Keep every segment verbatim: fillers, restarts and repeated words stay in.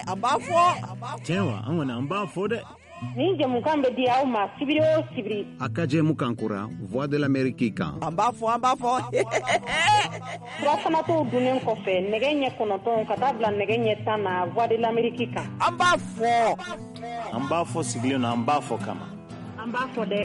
Ambafo. Chewa, angona ambafo de. Ni jamukan be dia uma sibiri o sibiri. Akaje mukankura, voix de l'Amérique kan. Ambafo, ambafo. Surafana to dunen kofe, nege nye konoton katabla nege nye tana voix de l'Amérique kan. Ambafo. Ambafo siglio na ambafo kama. Ambafo de.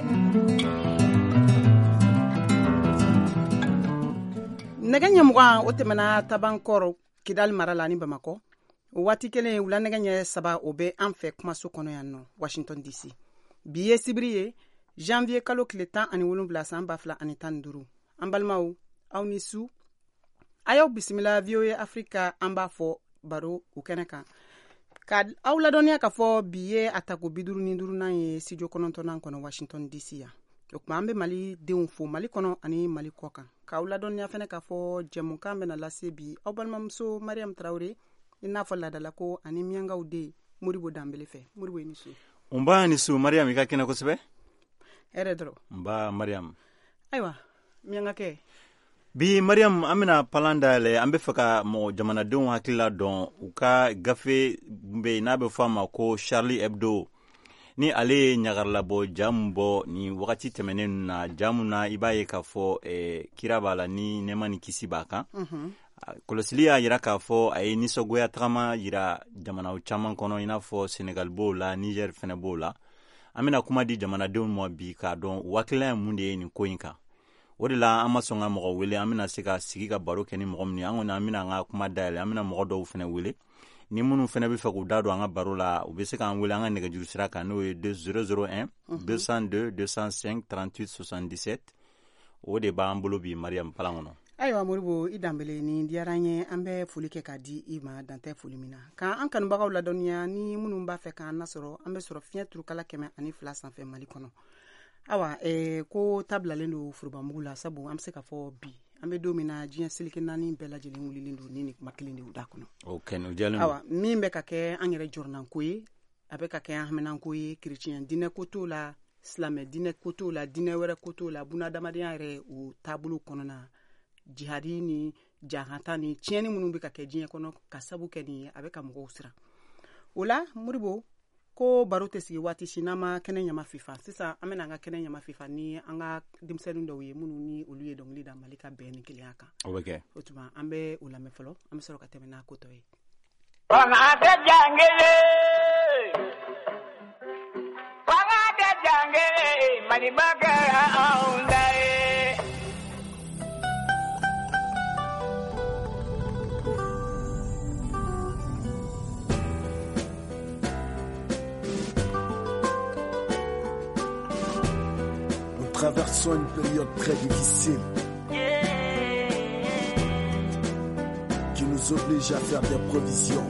Nege nye mwa otemena tabankoro Kidal marala ni Bamako. Wati kele wula nege nye saba obe anfe kumaso kono yanno Washington D C. Biye sibriye janvier kalo kileta ani wulumbla san bafla ani tan duru. Ambalmau au nisu ayaw bismillah V O A Africa amba fo baro ukeneka. Kad au la donia ka fo biye atako biduru ni duru na ye studio kononto nan kono Washington D C ya. Okuma ambe Mali deun fo Mali kono ani Mali koka. Ka au la donia fene ka fo jemu kambe na lase bi au balmamso Mariam Traoré ina fo la dalako ani mianga ude Muribo Dambele fe Muribo inisu. Umba nisu Mariam ikakina kusebe? Eredro. Mba Mariam. Aywa mianga ke. Bi Mariam amina palanda le ambe faka mo jamana don hakila don uka gafe mbe nabe fama ko Charlie Hebdo ni ale nyagarla bo jambo ni wakati temenen na jamuna ibaye ka fo e kirabala ni nemani kisibaka mhm mm kolosilia yira ka fo ay ni sogoya trama yira jamana u chaman kono ina fo Senegal bola Niger fene bola amina kuma di jamana don mo bi ka don wakila munde ni koyinka wodila amasonga mo wele amina sika sigika baro keni mo mni angona amina nga kuma dale amina mo do fene wele ni munu fene bi faku dado anga baro la ubesika an wele anga nega juru siraka no deux zéro zéro un deux cent deux deux cent cinq trente-huit soixante-dix-sept wode ba ambolo bi Mariam Palangono. Aywa Muribo idambele ni diaranye ambe fulike ka di ima dante fulimina ka an kanu bagaw la donia ni munu ba fe ka nasoro ambe soro finya turu kala keme ani fla san fe Mali kono. Awa eh ko tabla lendo furuba mugula sabu amse ka fo bi ambe domina jian silike nani bela jeli ngulilindu nini makilindi udakuno. Okay no jalen. Awa mimbe ka ke angere jornan koyi abe ka ke ahmenan koyi chrétien dine koto la islam dine koto la dine were koto la buna damadian re u tabulu kono na jihadi ni jahata ni tieni munu be ka ke jian kono ka sabu ke ni abe ka mugo usra. Ola Muribo ko barote sigi wati sinama kene nyama FIFA sisa amena nga kene nyama FIFA ni anga dimsenu ndo ye munu ni oluye dong lida Malika ben kiliaka okay otuma ambe ulame folo ambe soro ka temena ko toy Panga de jangele Panga de jangele mani bagara aundae Traversons une période très difficile qui nous oblige à faire des provisions.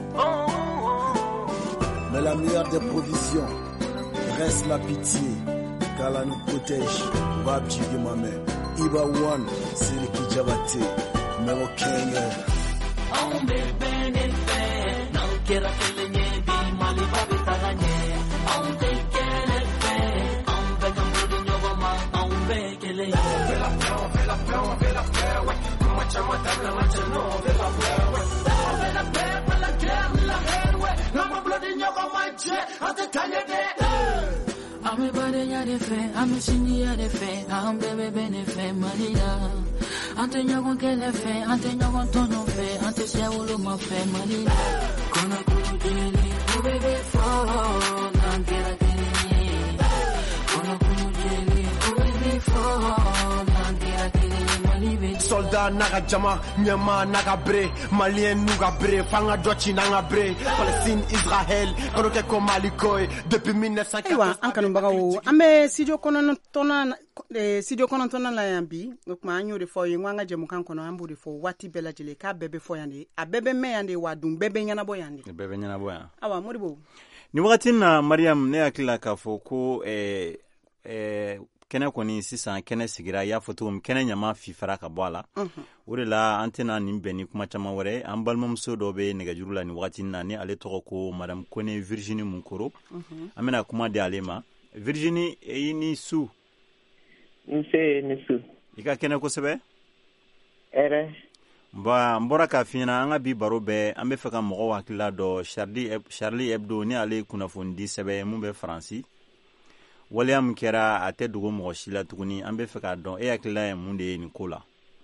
Mais la meilleure des provisions reste la pitié, car elle nous protège. Babji Mame, Iba One, c'est le Kijabate, Mero Kenya. On bébé n'est fait, non, qu'elle a fait le nébé, Mali Babi Tagané. On dit qu'elle est fait, on veut qu'on veut de nouveau mal, on veut qu'elle est. On veut la paix, on veut la paix, on veut la paix, ouais. Moi, tu m'as table, moi, tu m'as, on veut la paix, ouais. On veut la paix, pas la guerre, ni la haine, ouais. L'homme bloody, n'y a pas mal, tu es, on te cagne des. I'm a body ya de fe, I'm a sini ya de fe, I'm bebe bene fe, Malina. Ante nyagon ke le fe, ante nyagon tono fe, ante se ulu ma fe, Malina. Kona kunu jeli, oh baby fall, nangera kini. Kona kunu jeli, oh baby fall, nangera kini, Malibe. Soldat naga jama, nyama naga bre, Malien nuga bre, fanga dochi naga bre, Palestine, Israël, kono ke ko Malikoy, depuis mille neuf cent quatorze. Aywa, ankanu bagawo, ambe studio kono tona, eh, studio kono tona la yambi, okuma anyo de fo yengwanga jemu kan kono ambu de fo wati bela jele ka bebe fo yande, a bebe me yande wadum bebe nyana bo yande. Bebe nyana bo yande. Awa Muribo. Ni wakati na Mariam ne akila ka fo ko eh eh kene koni sisan kene sigira ya foto um kene nyama fifara ka bwala mm -hmm. Ure la antena nimbe ni kuma chama wore ambalmam so dobe nega jurula ni wakati na ni ale toko ko Madame Kone Virginie Munkoro mm -hmm. Amena kuma de alema Virginie e ni su nse ni su ika kene ko sebe ere ba mbora ka fina an ka bi baro bɛɛ an bɛ fɛ ka mɔgɔw hakilila dɔ Charlie Hebdo ni ale kunnafoni sɛbɛn mun bɛ Faransi waleya min kɛra a tɛ dogo mɔgɔ si la tuguni an bɛ fɛ k'a dɔn e hakilila ye mun de ye nin ko la.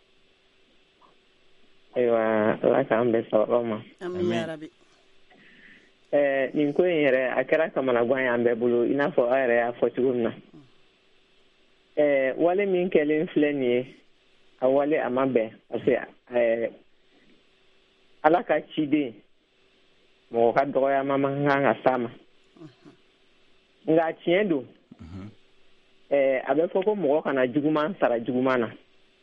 Ayiwa ala k'an bɛn sababa ma. Amin ya rabi. Ɛɛ nin ko in yɛrɛ a kɛra kamanagan y'an bɛɛ bolo i n'a fɔ a yɛrɛ y'a fɔ cogo min na. Ɛɛ wale min kɛlen filɛ nin ye a wale a ma bɛn parce que ɛɛ ala ka ciden mɔgɔ ka dɔgɔyama man kan ka s'a ma. Nka tiɲɛ don ɛɛ a bɛ fɔ ko mɔgɔ kana juguman sara juguman na.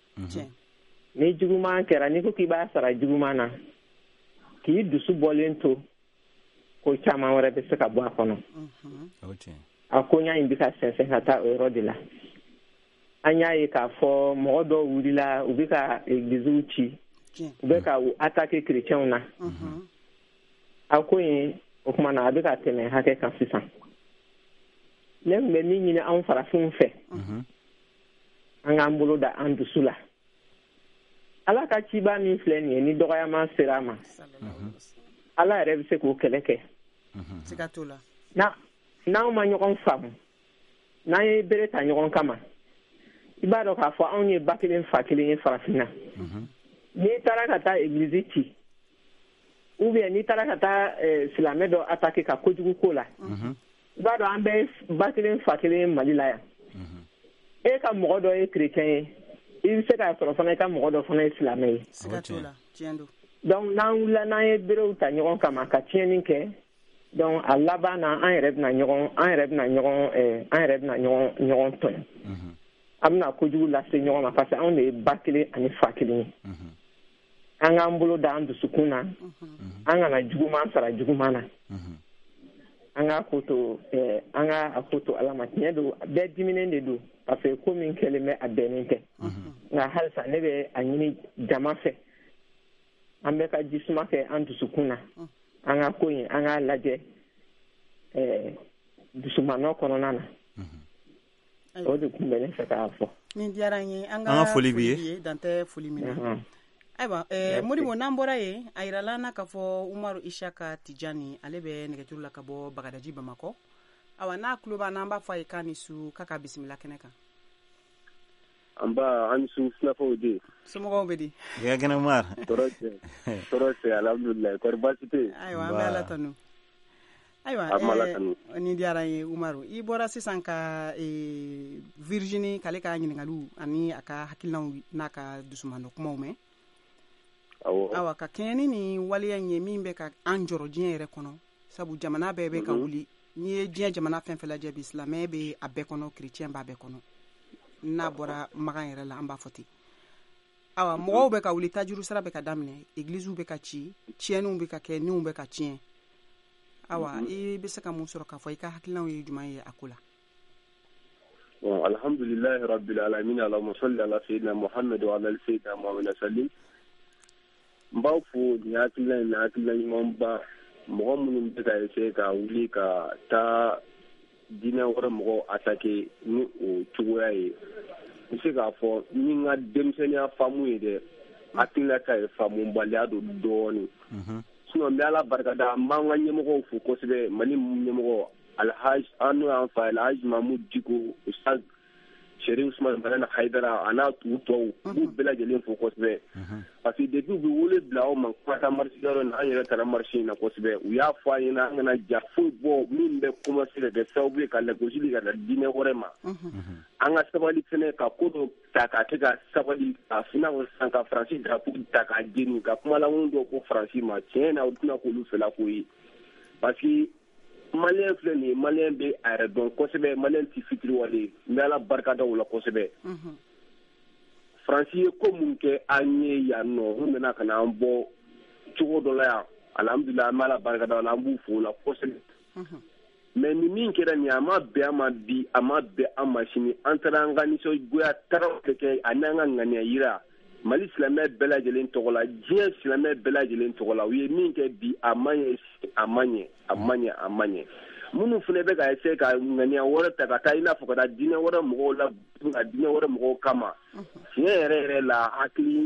Ni juguman kɛra n'i ko k'i b'a sara juguman na k'i dusu bɔlen to ko caman wɛrɛ bɛ se ka bɔ a kɔnɔ. A ko ɲa in bɛ ka sɛnsɛn ka taa o yɔrɔ de la. An y'a ye k'a fɔ mɔgɔ dɔw wulila u bɛ ka églisiw ci u bɛ ka attaquer chrétiens na. A ko in o tuma na a bɛ ka tɛmɛ hakɛ kan sisan. Ne tun bɛ min ɲini anw farafinw fɛ an k'an bolo da an dusu la. Ala ka ciba min filɛ nin ye ni dɔgɔyama sera a ma Ala yɛrɛ bɛ se k'o kɛlɛ kɛ. Siga t'o la. Na n'anw ma ɲɔgɔn faamu n'an ye bere ta ɲɔgɔn kama i b'a dɔn k'a fɔ anw ye ba kelen fa kelen ye farafinna. N'i taara ka taa église ci ou bien n'i taara ka taa silamɛ dɔ attaquer ka kojugu ko la i b'a dɔn an bɛɛ ba kelen fa kelen ye Mali la yan. E ka mɔgɔ dɔ ye chrétien ye i bɛ se k'a sɔrɔ fana i ka mɔgɔ dɔ fana ye silamɛ ye. Siga t'o la tiɲɛ don. Donc n'an wulila n'an ye berew ta ɲɔgɔn kama ka tiɲɛni kɛ donc a laban na an yɛrɛ bɛna ɲɔgɔn an yɛrɛ bɛna ɲɔgɔn ɛɛ an yɛrɛ bɛna ɲɔgɔn ɲɔgɔn tɔɲɔ. An bɛna kojugu lase ɲɔgɔn ma parce que anw de ye ba kelen ani fa kelen ye. An k'an bolo da an dusukun na an kana juguman sara juguman na. An ka ko to ɛɛ an ka a ko to Ala ma tiɲɛ don bɛɛ diminen de don parce que ko min kɛlen bɛ a bɛnnen tɛ. Nka halisa ne bɛ a ɲini jama fɛ an bɛ ka jisuma kɛ an dusukun na an ka ko in an k'a lajɛ ɛɛ dusumanɔ kɔnɔna na. O de tun bɛ ne fɛ k'a fɔ. Nin diyara n ye an ka foli b'i ye dan tɛ foli min na. Ayiwa ɛɛ Modibo n'an bɔra yen a yirala an na k'a fɔ Umaru Isaka Tijani ale bɛ nɛgɛjuru la ka bɔ Bagadaji Bamakɔ. Awa n'a tulo b'an na an b'a fɔ a ye k'a ni su k'a ka bisimila kɛnɛ kan. An ba an su filafɔw de. Somɔgɔw bɛ di. Ya kɛnɛ Umar. Tɔɔrɔ tɛ tɔɔrɔ tɛ alhamdulilayi kɔri baasi tɛ yen. Ayiwa an bɛ Ala tanu. Ayiwa ɛɛ nin diyara n ye Umaru i bɔra sisan ka ee Virginie k'ale ka ɲininkaliw ani a ka hakilinaw n'a ka dusumandɔ kumaw mɛn. Awɔ. Awa ka kɛɲɛ ni nin waleya in ye min bɛ ka an jɔrɔ diɲɛ yɛrɛ kɔnɔ sabu jamana bɛɛ bɛ ka wuli n'i ye diɲɛ jamana fɛn fɛn lajɛ bi silamɛ bɛ a bɛɛ kɔnɔ chrétien b'a bɛɛ kɔnɔ n'a bɔra Magan yɛrɛ la an b'a fɔ ten. Awa mɔgɔw bɛ ka wuli tajuru sira bɛ ka daminɛ églisiw bɛ ka ci tiɲɛniw bɛ ka kɛ niw bɛ ka tiɲɛ. Awa i bɛ se ka mun sɔrɔ k'a fɔ i ka hakilinaw ye jumɛn ye a ko la. Bon alhamdulilahi rabbil alamin allahumma salli ala sayyidina Muhammad wa ala sayyidina Muhammad sallim. N b'aw fo nin hakilina in na hakilina ɲumanba mɔgɔ minnu bɛ ka essayer ka wuli ka taa diinɛ wɛrɛ mɔgɔw attaquer ni o cogoya ye n bɛ se k'a fɔ ni n ka denmisɛnniya faamu ye dɛ hakilinata ye faamubaliya don dɔɔnin sinon n bɛ Ala barikada n b'an ka ɲɛmɔgɔw fo kosɛbɛ Mali ɲɛmɔgɔ Alhaji an n'o y'an fa Alhaji Mamu Diko Ustaz Sherif Usman Banana Haidara a n'a u tɔw k'u bɛɛ lajɛlen fo kosɛbɛ parce que depuis u bɛ wele bila aw ma ka taa marché yɔrɔ in na an yɛrɛ taara marché in na kosɛbɛ u y'a fɔ an ɲɛna an kana ja foyi bɔ min bɛ commencer ka kɛ sababu ye ka lagosili ka na diinɛ wɛrɛ ma an ka sabali fɛnɛ ka ko dɔ ta ka kɛ ka sabali ka fina san ka Faransi drapeau ta k'a jeni ka kumalankolon dɔ ko Faransi ma tiɲɛ na u tɛna k'olu fɛla ko ye parce que Malien filɛ nin ye Malien bɛ a yɛrɛ dɔn kosɛbɛ Malien tɛ fitiriwale n bɛ Ala barikada o la kosɛbɛ Faransi ye ko mun kɛ an ye yan nɔ u nana ka na an bɔ cogo dɔ la yan alhamdulilayi an bɛ Ala barikada o la an b'u fo o la kosɛbɛ mais ni min kɛra nin a ma bɛn an ma bi a ma bɛn an ma sini an taara an ka nisɔngoya taaraw kɛ kɛ ani an ka ŋaniya yira Mali silamɛ bɛɛ lajɛlen tɔgɔ la diɲɛ silamɛ bɛɛ lajɛlen tɔgɔ la u ye min kɛ bi a ma ɲɛ a ma ɲɛ a ma ɲɛ a ma ɲɛ minnu fana bɛ ka essayer ka ŋaniya wɛrɛ ta ka taa i n'a fɔ ka taa diinɛ wɛrɛ mɔgɔw la ka diinɛ wɛrɛ mɔgɔw kama tiɲɛ yɛrɛ yɛrɛ la hakili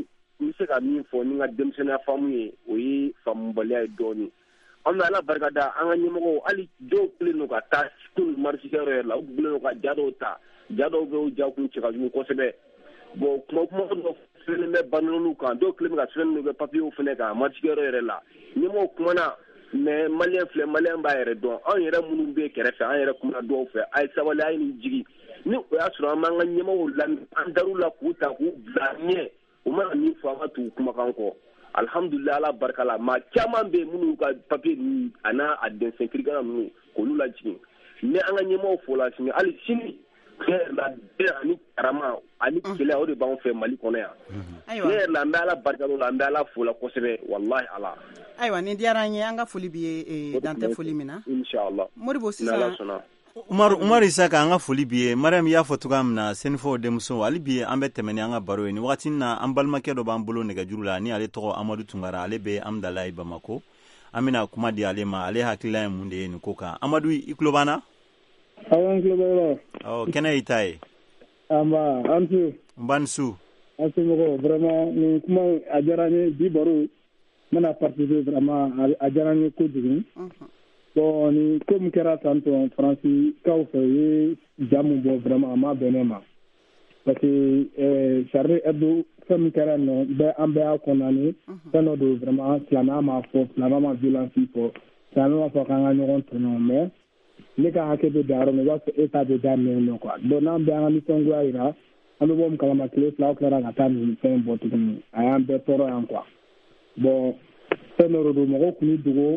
mi se ka min fɔ ni n ka denmisɛnniya faamu ye o ye faamubaliya ye dɔɔni an bɛ ala barika da an ka ɲɛmɔgɔw hali dɔw kelen don ka taa kun marisikɛyɔrɔ yɛrɛ la u kelen don ka ja dɔw ta ja dɔw bɛ o ja kun cɛ ka jugu kosɛbɛ bon kuma kuma dɔ sɛbɛnnen bɛ banlɔniw kan dɔw kelen bɛ ka sɛbɛnnen bɛ papiyew fɛnɛ kan marisikɛyɔrɔ yɛrɛ la ɲɛmɔgɔw kumana mais maliyɛn filɛ maliyɛn b'a yɛrɛ dɔn anw yɛrɛ minnu bɛ kɛrɛfɛ an yɛrɛ kumana dɔw fɛ a ye sabali a ye nin jigi ni o y'a sɔrɔ an b'an ka ɲɛmɔgɔw lamɛn an dar'u la k'u ta k'u bila ɲɛ u mana min fɔ an ka tugu kumakan kɔ alhamdulilayi ala barika la maa caman bɛ yen minnu ka papiye ninnu a n'a a dɛnsɛn kirikara ninnu k'olu lajigin ni an ka ɲɛmɔgɔw fo la sini hali sini ne yɛrɛ la bɛn ani karama ani kɛlɛ o de b'anw fɛ mali kɔnɔ yan ne yɛrɛ la an bɛ ala barika la an bɛ ala fo la kosɛbɛ walahi ala ayiwa nin diyara an ye an ka foli b'i ye dantɛ foli min na inshallah moribo sisan Umar Umar Isaka an ka foli b'i ye Mariam y'a fɔ cogoya min na Senufɔw denmuso hali bi an bɛ tɛmɛ ni an ka baro ye ni wagati na an balimakɛ dɔ b'an bolo nɛgɛjuru la ni ale tɔgɔ Amadu Tunkara ale bɛ Amdalayi Bamako an bɛna kuma di ale ma ale hakilila ye mun de ye nin ko kan Amadu i tulo b'an na awɔ n tulo bɛ la awɔ kɛnɛ y'i ta ye anba an tu n b'a ni su an somɔgɔw vraiment nin kuma a diyara n ye bi baro n bɛna participer vraiment a diyara n ye kojugu bon ni ko min kɛra tantɔn faransi kaw fɛ u ye ja min bɔ vraiment a ma bɛn ne ma parce que Charlie Hebdo fɛn min kɛra nɔ bɛɛ an bɛɛ y'a condamné fɛn dɔ don vraiment silamɛya ma fɔ silamɛya ma violence fɔ silamɛya ma fɔ k'an ka ɲɔgɔn tɔɲɔ mais ne ka hakɛ bɛ da yɔrɔ min i b'a fɔ État bɛ da minɛ nɔ quoi donc n'an bɛɛ an ka nisɔngoya jira an bɛ bɔ min kalama tile fila aw tilara ka taa nin fɛn bɔ tuguni a y'an bɛɛ tɔɔrɔ yan quoi bon fɛn dɔ don mɔgɔw kun dogo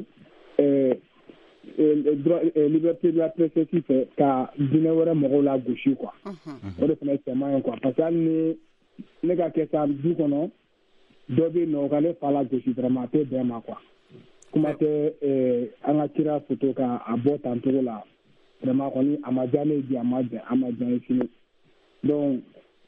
liberté de la presse fɛ ka diinɛ wɛrɛ mɔgɔw la gosi quoi o de fana cɛman ye quoi parce que hali ni ne ka kɛ sa du kɔnɔ dɔ bɛ yen nɔ o ka ne fa la gosi vraiment a tɛ bɛn ma quoi kuma tɛ an ka kira foto ka a bɔ tan cogo la vraiment kɔni a ma diya ne ye bi a ma diya a ma diya n ye sini donc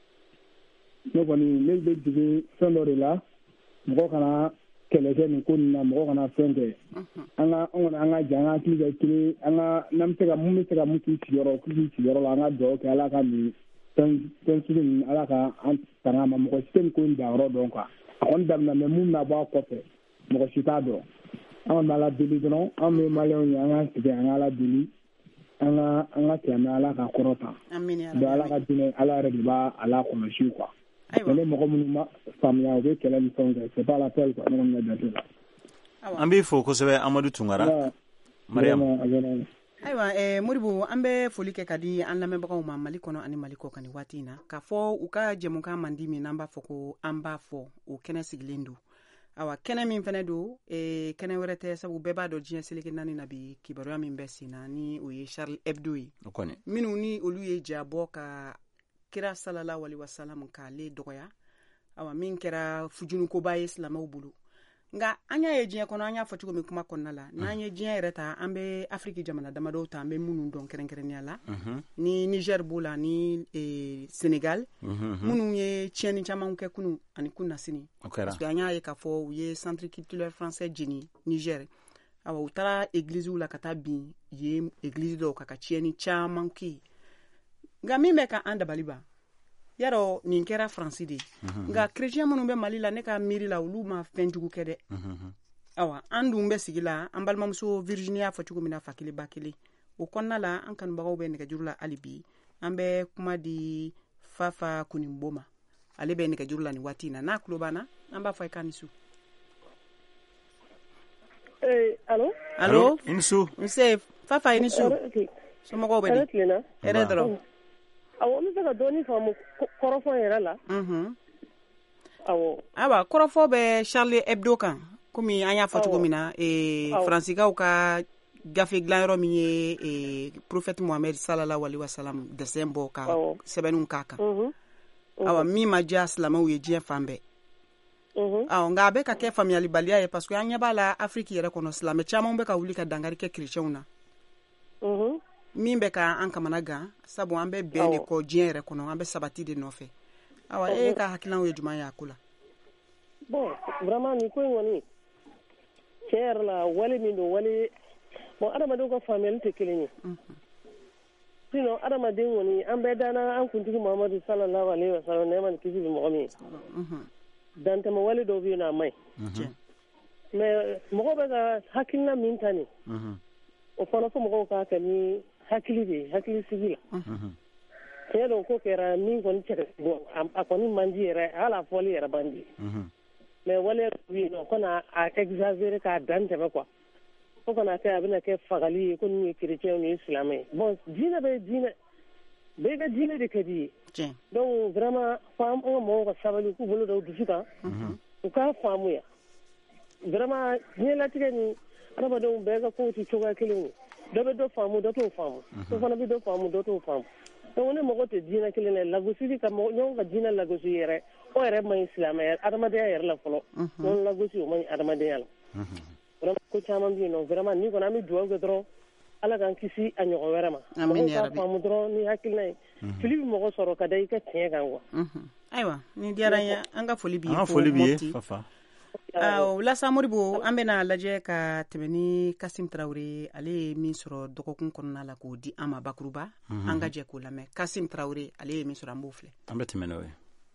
ne kɔni ne bɛ jigin fɛn dɔ de la mɔgɔ kana kɛlɛ kɛ nin ko nin na mɔgɔ kana fɛn kɛ an ka an kɔni an ka ja an ka hakili kɛ kelen an ka n'an bɛ se ka mun bɛ se ka mun k'i sigiyɔrɔ k'i sigiyɔrɔ la an ka dugawu kɛ ala ka nin fɛn fɛn sugu ninnu ala ka an tanga ma mɔgɔ si tɛ nin ko in danyɔrɔ dɔn quoi a kɔni daminɛ mɛ mun na bɔ a kɔfɛ mɔgɔ si t'a dɔn an kɔni bɛ ala deli dɔrɔn an bɛ maliyɛnw ye an ka tigɛ an ka ala deli an ka an ka silamɛ ala ka kɔrɔta donc ala ka diinɛ ala yɛrɛ de b'a ala kɔlɔsi quoi ne mɔgɔ minnu ma faamuya u bɛ kɛlɛ ni fɛnw kɛ c'est pas la peine quoi ne kɔni ka jate la an b'i fo kosɛbɛ Amadu Tunkara Mariam ayiwa eh, Moribo an bɛ foli kɛ ka di an lamɛnbagaw ma Mali kɔnɔ ani Mali kɔ kan nin waati in na k'a fɔ u ka jɛmukan man di min n'an b'a fɔ ko an b'a fɔ o kɛnɛ sigilen don awa kɛnɛ min fɛnɛ don eh, kɛnɛ wɛrɛ tɛ sabu bɛɛ b'a dɔn diɲɛ seleke naani na bi kibaruya min bɛ sen na ni o ye Charlie Hebdo ye minnu ni olu ye ja bɔ ka kira sallallahu alaihi wasallam k'ale dɔgɔya awa min kɛra fujunukoba ye silamɛw bolo nka an y'a ye diɲɛ kɔnɔ an y'a fɔ cogo min kuma kɔnɔna la n'an ye diɲɛ yɛrɛ ta an bɛ Afrique jamana damadɔw ta an bɛ minnu dɔn kɛrɛnkɛrɛnnenya la ni Niger b'o la ni Sénégal minnu ye tiɲɛni caman kɛ kunu ani kun na sini parce que an y'a ye k'a fɔ u ye centre culturel français jeni Niger awa u taara église la ka taa bin ye église dɔw ka ka tiɲɛni caman kɛ nka min bɛ ka an dabali ban yarɔ nin kɛra Faransi de nka chrétien minnu bɛ Mali la ne ka miiri la olu ma fɛn jugu kɛ dɛ awa an dun bɛ sigi la an balimamuso Virginia fɔ cogo min na fa kelen ba kelen o kɔnɔna la an kanubagaw bɛ nɛgɛjuru la hali bi an bɛ kuma di Fafa Kunimbo ma ale bɛ nɛgɛjuru la nin waati in na n'a tulo b'an na an b'a fɔ i k'a ni su allo allo i ni su nse Fafa i ni su somɔgɔw bɛ di hɛrɛ dɔrɔn awɔ n bɛ se ka dɔɔni faamu kɔrɔfɔ yɛrɛ la awɔ ayiwa kɔrɔfɔ bɛ Charlie Hebdo kan komi an y'a fɔ cogo min na Faransikaw ka gafe dilanyɔrɔ min ye prophète Mohamed sallallahu alaihi wasallam dessin bɔ ka sɛbɛnniw k'a kan awɔ min ma diya silamɛw ye diɲɛ fan bɛɛ awɔ nka a bɛ ka kɛ faamuyalibaliya ye parce que an ɲɛ b'a la Afrique yɛrɛ kɔnɔ silamɛ caman bɛ ka wuli ka dankari kɛ chrétienw na min bɛ ka an kamana gan sabu an bɛ bɛn de kɔ diɲɛ yɛrɛ kɔnɔ an bɛ sabati de nɔfɛ awa e ka hakilinaw ye jumɛn ye a ko la bon vraiment nin ko in kɔni tiɲɛ yɛrɛ la wale min don wale bon adamadenw ka faamuyali tɛ kelen ye sinon adamaden kɔni an bɛɛ danna an kuntigi Muhamadu sallallahu alaihi wasallam nɛɛma ni kisi bɛ mɔgɔ min dantɛmɛ wale dɔw bɛ yen nɔ a man ɲi mais mɔgɔw bɛ ka hakilina min ta nin o fana fɔ mɔgɔw k'a kɛ ni hakili de ye hakili sigi la tiɲɛ don ko kɛra min kɔni cɛ bon a kɔni man di yɛrɛ hali a fɔli yɛrɛ man di mais wale dɔw bɛ yen nɔ kana a exagérer k'a dan tɛmɛ quoi fo kana kɛ a bɛna kɛ fagali ye ko nin ye chrétien ni ye silamɛ ye bon diinɛ bɛ diinɛ bɛɛ ka diinɛ de ka di ye donc vraiment fo an ka mɔgɔw ka sabali k'u bolo da u dusu kan u k'a faamuya vraiment diɲɛlatigɛ ni adamadenw bɛɛ ka kow tɛ cogoya kelen ye dɔ bɛ dɔ faamu dɔ t'o faamu dɔ fana bɛ dɔ faamu dɔ t'o faamu donc ni mɔgɔ tɛ diinɛ kelen na lagosili ka ɲɔgɔn ka diinɛ lagosi yɛrɛ o yɛrɛ man ɲi silamɛya adamadenya yɛrɛ la fɔlɔ ɲɔgɔn lagosi o man ɲi adamadenya la vraiment ko caman bɛ yen nɔ vraiment ni kɔni an bɛ dugawu kɛ dɔrɔn ala k'an kisi a ɲɔgɔn wɛrɛ ma mɔgɔw k'a faamu dɔrɔn ni hakilina ye fili bɛ mɔgɔ sɔrɔ ka da i ka tiɲɛ kan quoi ayiwa ni diyara n ye an ka foli b'i ye fo Mopti Lasa Moribo an bɛna lajɛ ka tɛmɛ ni Kasim Tarawele ale ye min sɔrɔ dɔgɔkun kɔnɔna la k'o di an ma bakuruba an ka jɛ k'o lamɛn Kasim Tarawele ale ye min sɔrɔ an b'o filɛ an bɛ tɛmɛ n'o ye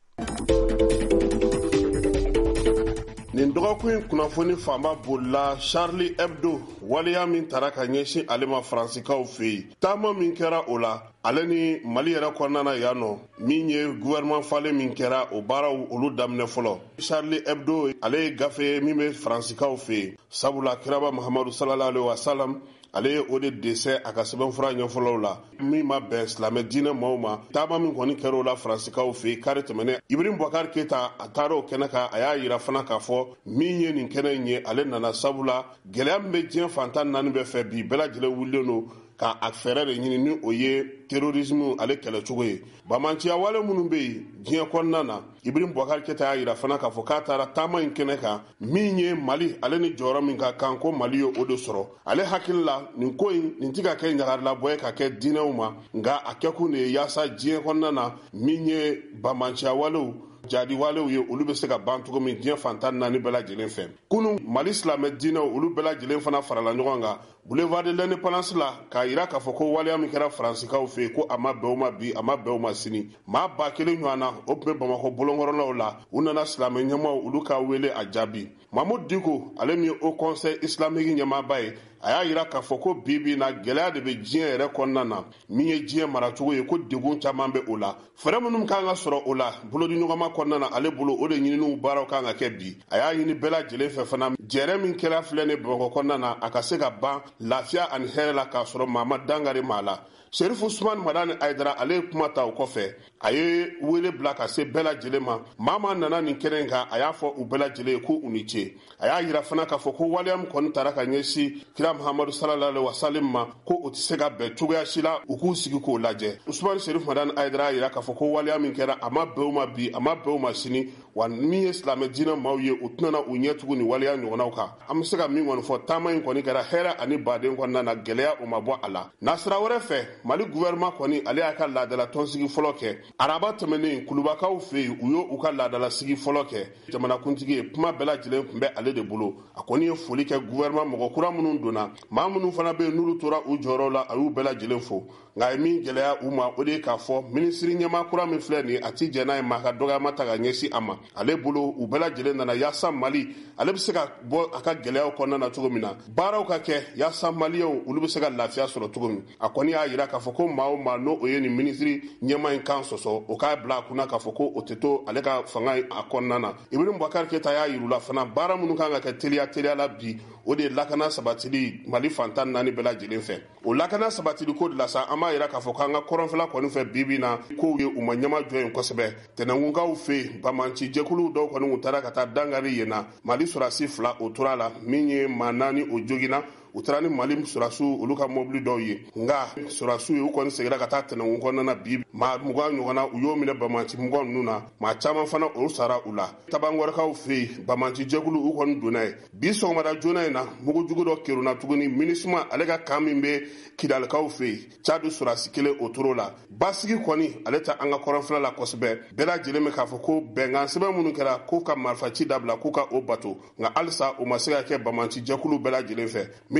nin dɔgɔkun in kunnafoni faama bolila Charlie Hebdo waleya min tara ka ɲɛsin ale ma Faransikaw fɛ yen taama min kɛra o la ale ni Mali yɛrɛ kɔnɔna yan nɔ min ye gouvernement falen min kɛra o baaraw olu daminɛ fɔlɔ Charlie Hebdo ale ye gafe min bɛ Faransikaw fɛ yen sabula kiraba Muhamadu sallallahu alaihi wa sallam ale ye o de dɛsɛ a ka sɛbɛnfura ɲɛfɔlaw la min ma bɛn silamɛ diinɛ maaw ma taama min kɔni kɛra o la Faransikaw fɛ yen kari tɛmɛnen Ibrahim Boubacar Keita a taara o kɛnɛ kan a y'a yira fana k'a fɔ min ye nin kɛnɛ in ye ale nana sabula gɛlɛya min bɛ diɲɛ fantan naani bɛɛ fɛ bi bɛɛ lajɛlen wulilen don ka a fɛɛrɛ de ɲini ni o ye terrorisme ale kɛlɛcogo ye bamanciya wale minnu bɛ yen diɲɛ kɔnɔna na Ibrahim Boubacar Keita y'a yira fana k'a fɔ k'a taara taama in kɛnɛ kan min ye Mali ale ni jɔyɔrɔ min ka kan ko Mali ye o de sɔrɔ ale hakili la nin ko in nin tɛ ka kɛ ɲagarila bɔ ye ka kɛ diinɛw ma nka a kɛkun de ye yaasa diɲɛ kɔnɔna na min ye bamanciya walew jadi walew ye olu bɛ se ka ban cogo min diɲɛ fantan naani bɛɛ lajɛlen fɛ kunun Mali silamɛ diinɛw olu bɛɛ lajɛlen fana farala ɲɔgɔn kan boulevard de l'indépendance la k'a yira k'a fɔ ko waleya min kɛra Faransikaw fɛ yen ko a ma bɛn o ma bi a ma bɛn o ma sini maa ba kelen ɲɔgɔn na o tun bɛ Bamakɔ bolonkɔrɔlaw la u nana silamɛ ɲɛmaaw olu k'a wele a jaabi Mahmoud Diko ale min ye Haut Conseil islamique ɲɛmaaba ye a y'a yira k'a fɔ ko bi bi na gɛlɛya de bɛ diɲɛ yɛrɛ kɔnɔna na min ye diɲɛ maracogo ye ko degun caman bɛ o la fɛɛrɛ minnu kan ka sɔrɔ o la bolodiɲɔgɔnma kɔnɔna na ale bolo o de ɲininiw baaraw kan ka kɛ bi a y'a ɲini bɛɛ lajɛlen fɛ fana jɛrɛ min kɛra filɛ ne Bamakɔ kɔnɔna na a ka se ka ban lafiya ani hɛrɛ la k'a sɔrɔ maa ma dangari maa la Sheriff Ousmane Madani Aidara ale ye kuma ta o kɔfɛ a ye wele bila ka se bɛɛ lajɛlen ma maa maa nana nin kɛnɛ in kan a y'a fɔ u bɛɛ lajɛlen ye ko u ni ce a y'a yira fana k'a fɔ ko waleya min kɔni taara ka ɲɛsin kira Muhamadu sallallahu alaihi wa sallam ma ko o tɛ se ka bɛn cogoya si la u k'u sigi k'o lajɛ Ousmane Sheriff Madani Aidara y'a yira k'a fɔ ko waleya min kɛra a ma bɛn o ma bi a ma bɛn o ma sini wa min ye silamɛ diinɛ maaw ye u tɛna u ɲɛ tugun ni waleya ɲɔgɔnnaw kan an bɛ se ka min kɔni fɔ taama in kɔni kɛra hɛrɛ ani baden kɔnɔna na gɛlɛya o ma bɔ a la nasira wɛrɛ fɛ Mali gouvernement kɔni ale y'a ka laadala tɔnsigi fɔlɔ kɛ araba tɛmɛnen kulubakaw fɛ yen u y'u ka laadala sigi fɔlɔ kɛ jamanakuntigi ye kuma bɛɛ lajɛlen tun bɛ ale de bolo a kɔni ye foli kɛ gouvernement mɔgɔ kura minnu donna maa minnu fana bɛ yen n'olu tora u jɔyɔrɔ la a y'u bɛɛ lajɛlen fo nka a ye min gɛlɛya u ma o de ye k'a fɔ minisiri ɲɛmaa kura min filɛ nin ye a ti jɛn n'a ye maa ka dɔgɔyama ta ka ɲɛsin a ma ale bolo u bɛɛ lajɛlen nana yaasa Mali ale bɛ se ka bɔ a ka gɛlɛyaw kɔnɔna na cogo min na baaraw ka kɛ yaasa maliyɛnw olu bɛ se ka lafiya sɔrɔ cogo min a kɔni y'a yira k'a fɔ ko maa o maa n'o o ye nin minisiri ɲɛmaa in kan sɔsɔ o k'a bila a kunna k'a fɔ ko o tɛ to ale ka fanga a kɔnɔna na Ibrahim Boubacar Keita y'a yir'u la fana baara minnu kan ka kɛ teliya teliya la bi o de ye lakana sabatili Mali fantan naani bɛɛ lajɛlen fɛ o lakana sabatili ko de la sa an b'a yira k'a fɔ k'an ka kɔrɔnfɛla kɔni fɛ bi bi na kow ye u ma ɲɛma jɔ yen kosɛbɛ tɛnɛnkunkaw fɛ yen bamanci jɛkulu dɔw kɔni u taara ka taa dangari yen na Mali sɔrasi fila o tora la min ye maa naani o joginna u taara ni Mali sɔrasiw olu ka mobili dɔw ye nka sɔrasiw ye u kɔni segira ka taa tɛnɛnkun kɔnɔna na bi maa mugan ɲɔgɔnna u y'o minɛ bamanci mugan ninnu na maa caman fana o sara u la tabangɔrɔkaw fɛ yen bamanci jɛkulu u kɔni donna ye bi sɔgɔmada joona in na mugujugu dɔ keruna tuguni minisuma ale ka kan min bɛ kidalikaw fɛ yen cadu sɔrasi kelen o toro la basigi kɔni ale ta an ka kɔrɔnfɛla la kosɛbɛ bɛɛ lajɛlen bɛ k'a fɔ ko bɛnkan sɛbɛn minnu kɛra k'u ka marifaci dabila k'u ka o bato nka halisa o ma se ka kɛ bamanci jɛkulu bɛɛ lajɛlen fɛ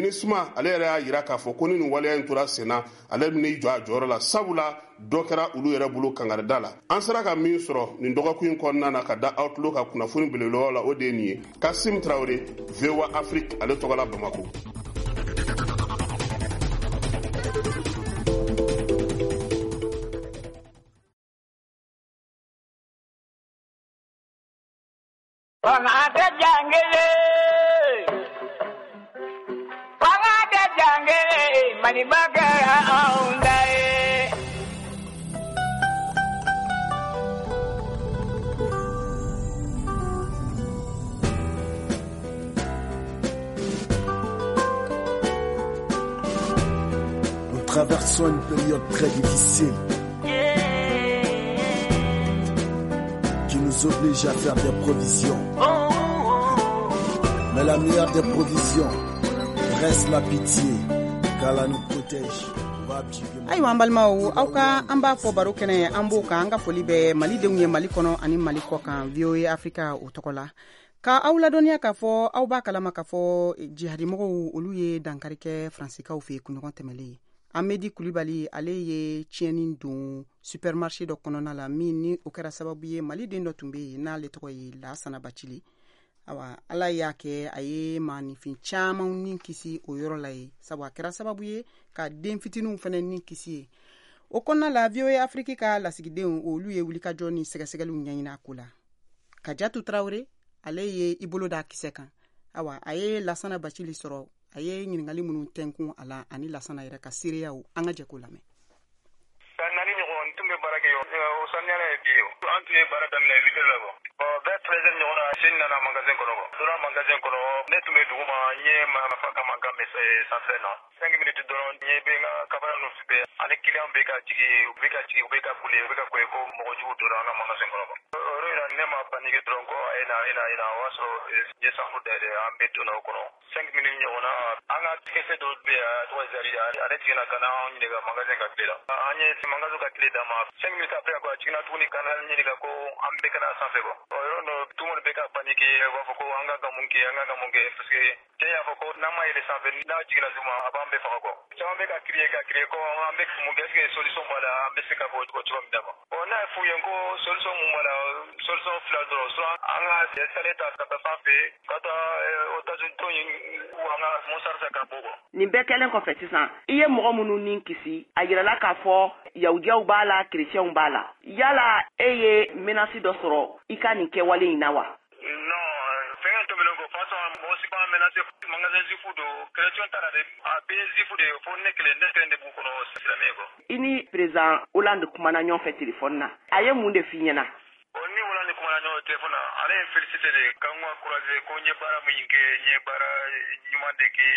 minisma ale yɛrɛ y'a yira k'a fɔ ko ni nin waleya in tora senna ale bɛ n'i jɔ a jɔyɔrɔ la sabula dɔ kɛra olu yɛrɛ bolo kangarida la an sera ka min sɔrɔ nin dɔgɔkun in kɔnɔna na ka da Outlook ka kunnafoni belebelebaw la o de ye nin ye Kasim Traoré V O A Afrique ale tɔgɔ la Bamako. Pangate jangele, pangate jangele, mani bagara aundae. Nous traversons une période très difficile qui nous oblige à faire des provisions. Mais la meilleure des provisions reste la pitié, car elle nous protège. Ayiwa an balimaw aw ka an b'a fɔ baro kɛnɛ an b'o kan an ka foli bɛ malidenw ye Mali kɔnɔ ani Mali kɔ kan V O A Africa o tɔgɔ la ka aw ladɔnniya k'a fɔ aw b'a kalama k'a fɔ jihadimɔgɔw olu ye dankari kɛ Faransikaw fɛ kunɲɔgɔn tɛmɛlen Amedi Kulibali ale ye tiɲɛni don supermarché dɔ kɔnɔna la min ni o kɛra sababu ye Maliden dɔ tun bɛ yen n'ale tɔgɔ ye Laasana Bacili awa ala y'a kɛ a ye maanifin caman ni kisi o yɔrɔ la ye sabu a kɛra sababu ye ka den fitininw fana ni kisi ye o kɔnɔna la V O A Afrique ka lasigidenw olu ye wulikajɔ ni sɛgɛsɛgɛliw ɲɛɲini a ko la Kadiatu Traoré ale ye i bolo da kisɛ kan awa a ye Laasana Bacili sɔrɔ a ye ɲininkali minnu tɛnkun a la ani Laasana yɛrɛ ka seereyaw an ka jɛ k'o lamɛn. Nani ɲɔgɔn tun bɛ baara kɛ o saniyara ye bi an tun ye baara daminɛ huit heures la bɔ bɛɛ treize ɲɔgɔn na sini nana magasin kɔnɔ bɔ donna magasin kɔnɔ ne tun bɛ dugu ma n ye mafa ka mankan mɛn sanfɛ na cinq minutes dɔrɔn n ye bɛ n ka kabara ninnu bɛɛ ani client bɛ ka jigi u bɛ ka jigi u bɛ ka kule u bɛ ka koye ko mɔgɔ jugu donna an ka magasin kɔnɔ bɔ o yɔrɔ in na ne ma panike dɔrɔn ko a ye na a ye na a ye na o y'a sɔrɔ n ye sanfɛ dayɛlɛ an bɛ donna o kɔnɔ cinq minutes ɲɔgɔn na an ka kɛsɛ dɔ bɛ yen a tɔgɔ Zari ale jiginna ka na an ɲininka magasin ka tile la an ye magasin ka tile d'a ma cinq minutes après quoi jiginna tuguni ka na ɲininka ko an bɛ ka na sanfɛ bɔ o yɔrɔ dɔ tout le monde bɛ ka panike u b'a fɔ ko an ka ka mun kɛ an ka ka mun kɛ parce que cɛ y'a fɔ ko n'an ma yɛlɛ sanfɛ n'a jiginna duguma a b'an bɛɛ faga kɔ caman bɛ ka crier ka crier ko an bɛ mun kɛ est-ce que solution b'a la an bɛ se ka bɔ cogo min na quoi bon n'a ye f'u ye ko solution mun b'a la solution fila dɔrɔn soit an ka escalier ta ka taa sanfɛ ka taa étage to in ou an ka monsar ka bɔ kɔ nin bɛɛ kɛlen kɔfɛ sisan i ye mɔgɔ minnu ni kisi a yirala k'a fɔ yahudiyaw b'a la chrétienw b'a la yala e ye menace dɔ sɔrɔ i ka nin kɛwale in na wa non fɛngɛ tɛmɛlen ko façon mɔgɔ si b'a menace magasin zifu do chrétien t'a la dɛ a bɛɛ ye zifu de fo ne kelen ne kelen de b'u kɔnɔ silamɛ kɔ i ni président Hollande kumana ɲɔgɔn fɛ téléphone na a ye mun de f'i ɲɛna ni Hollande kumana ɲɔgɔn fɛ téléphone na ale ye félicité de k'an ka encouragé ko n ye baara min kɛ n ye baara ɲuman de kɛ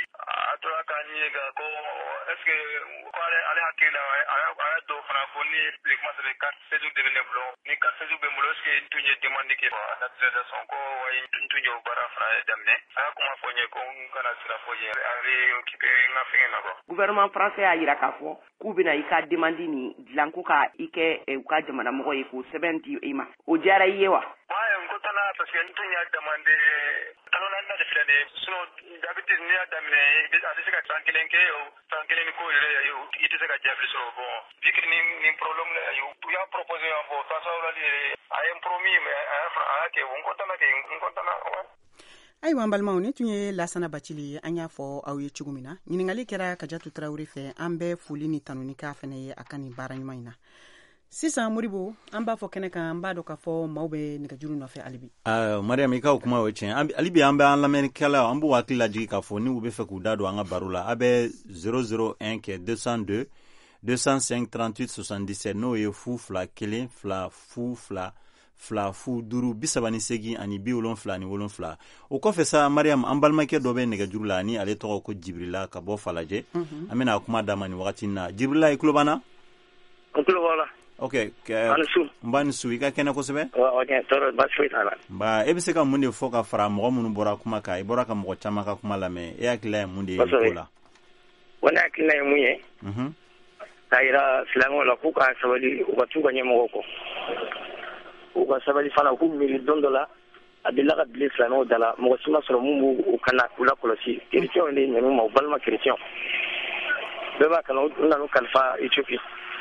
a tora k'a ɲininka ko est ce que ko ale ale hakili la a y'a dɔw fana fɔ ni le kuma sɛbɛn carte séjour de bɛ ne bolo ni carte séjour bɛ n bolo est ce que n tun ye demande kɛ a naturalisation ko wayi n tun ye o baara fana daminɛ a y'a kuma fɔ n ye ko n kana sira fɔ ye a bɛ occupé n ka fɛngɛ na quoi gouvernement français y'a yira k'a fɔ k'u bɛna i ka demande nin dilan ko ka i kɛ u ka jamanamɔgɔ ye k'o sɛbɛn di i ma o diyara i ye wa ouais n kɔntana parce que n tun y'a demandé kalo naaninan de filɛ nin ye sinon d'habitude n'i y'a daminɛ a bɛ se ka san kelen kɛ san kelen ni ko yɛrɛ i tɛ se ka jaabi sɔrɔ bon vu que nin nin problème la u y'a proposé yan bon François Hollande a ye n promis mais a y'a a y'a kɛ n kɔntana kɛ n kɔntana ouais ayiwa an balimaw ni tun ye Laasana Bacili ye an y'a fɔ aw ye cogo min na ɲininkali kɛra Kadiatu Traoré fɛ an bɛ foli ni tanuni k'a fana ye a ka nin baara ɲuman in na sisan Moribo an b'a fɔ kɛnɛ kan an b'a dɔn k'a fɔ maaw bɛ nɛgɛjuru nɔfɛ halibi uh, Mariam i ka o kuma o tiɲɛ halibi an bɛ an lamɛnnikɛlaw an b'u hakili lajigi k'a fɔ ni u bɛ fɛ k'u da don an ka baro la a bɛ zéro zéro un kɛ deux cent deux deux cent cinq trente-huit soixante-dix-sept n'o ye fu fila kelen fila fu fila fila fu duuru bi saba ni segin ani bi wolonfila ni wolonfila o kɔfɛ sa Mariam an balimakɛ dɔ bɛ nɛgɛjuru la ani ale tɔgɔ ko Jibrila ka bɔ Falajɛ an bɛna kuma d'a ma nin wagati na Jibrila i tulo b'an na n tulo b'aw la ok n b'a ni su i ka kɛnɛ kosɛbɛ ba e bɛ se ka mun de fɔ ka fara mɔgɔ minnu bɔra kuma kan i bɔra ka mɔgɔ caman ka kuma lamɛn e hakilila ye mun de ye ko la wa ne hakilina ye mun ye k'a yira silamɛw la k'u ka sabali u ka t'u ka ɲɛmɔgɔw kɔ u ka sabali fana k'u miiri don dɔ la a bɛ la ka bile filanan da la mɔgɔ si ma sɔrɔ mun b'u kana u la kɔlɔsi chrétien de ɲɛnu ma u balima chrétien bɛɛ b'a kana u nana kalifa Éthiopie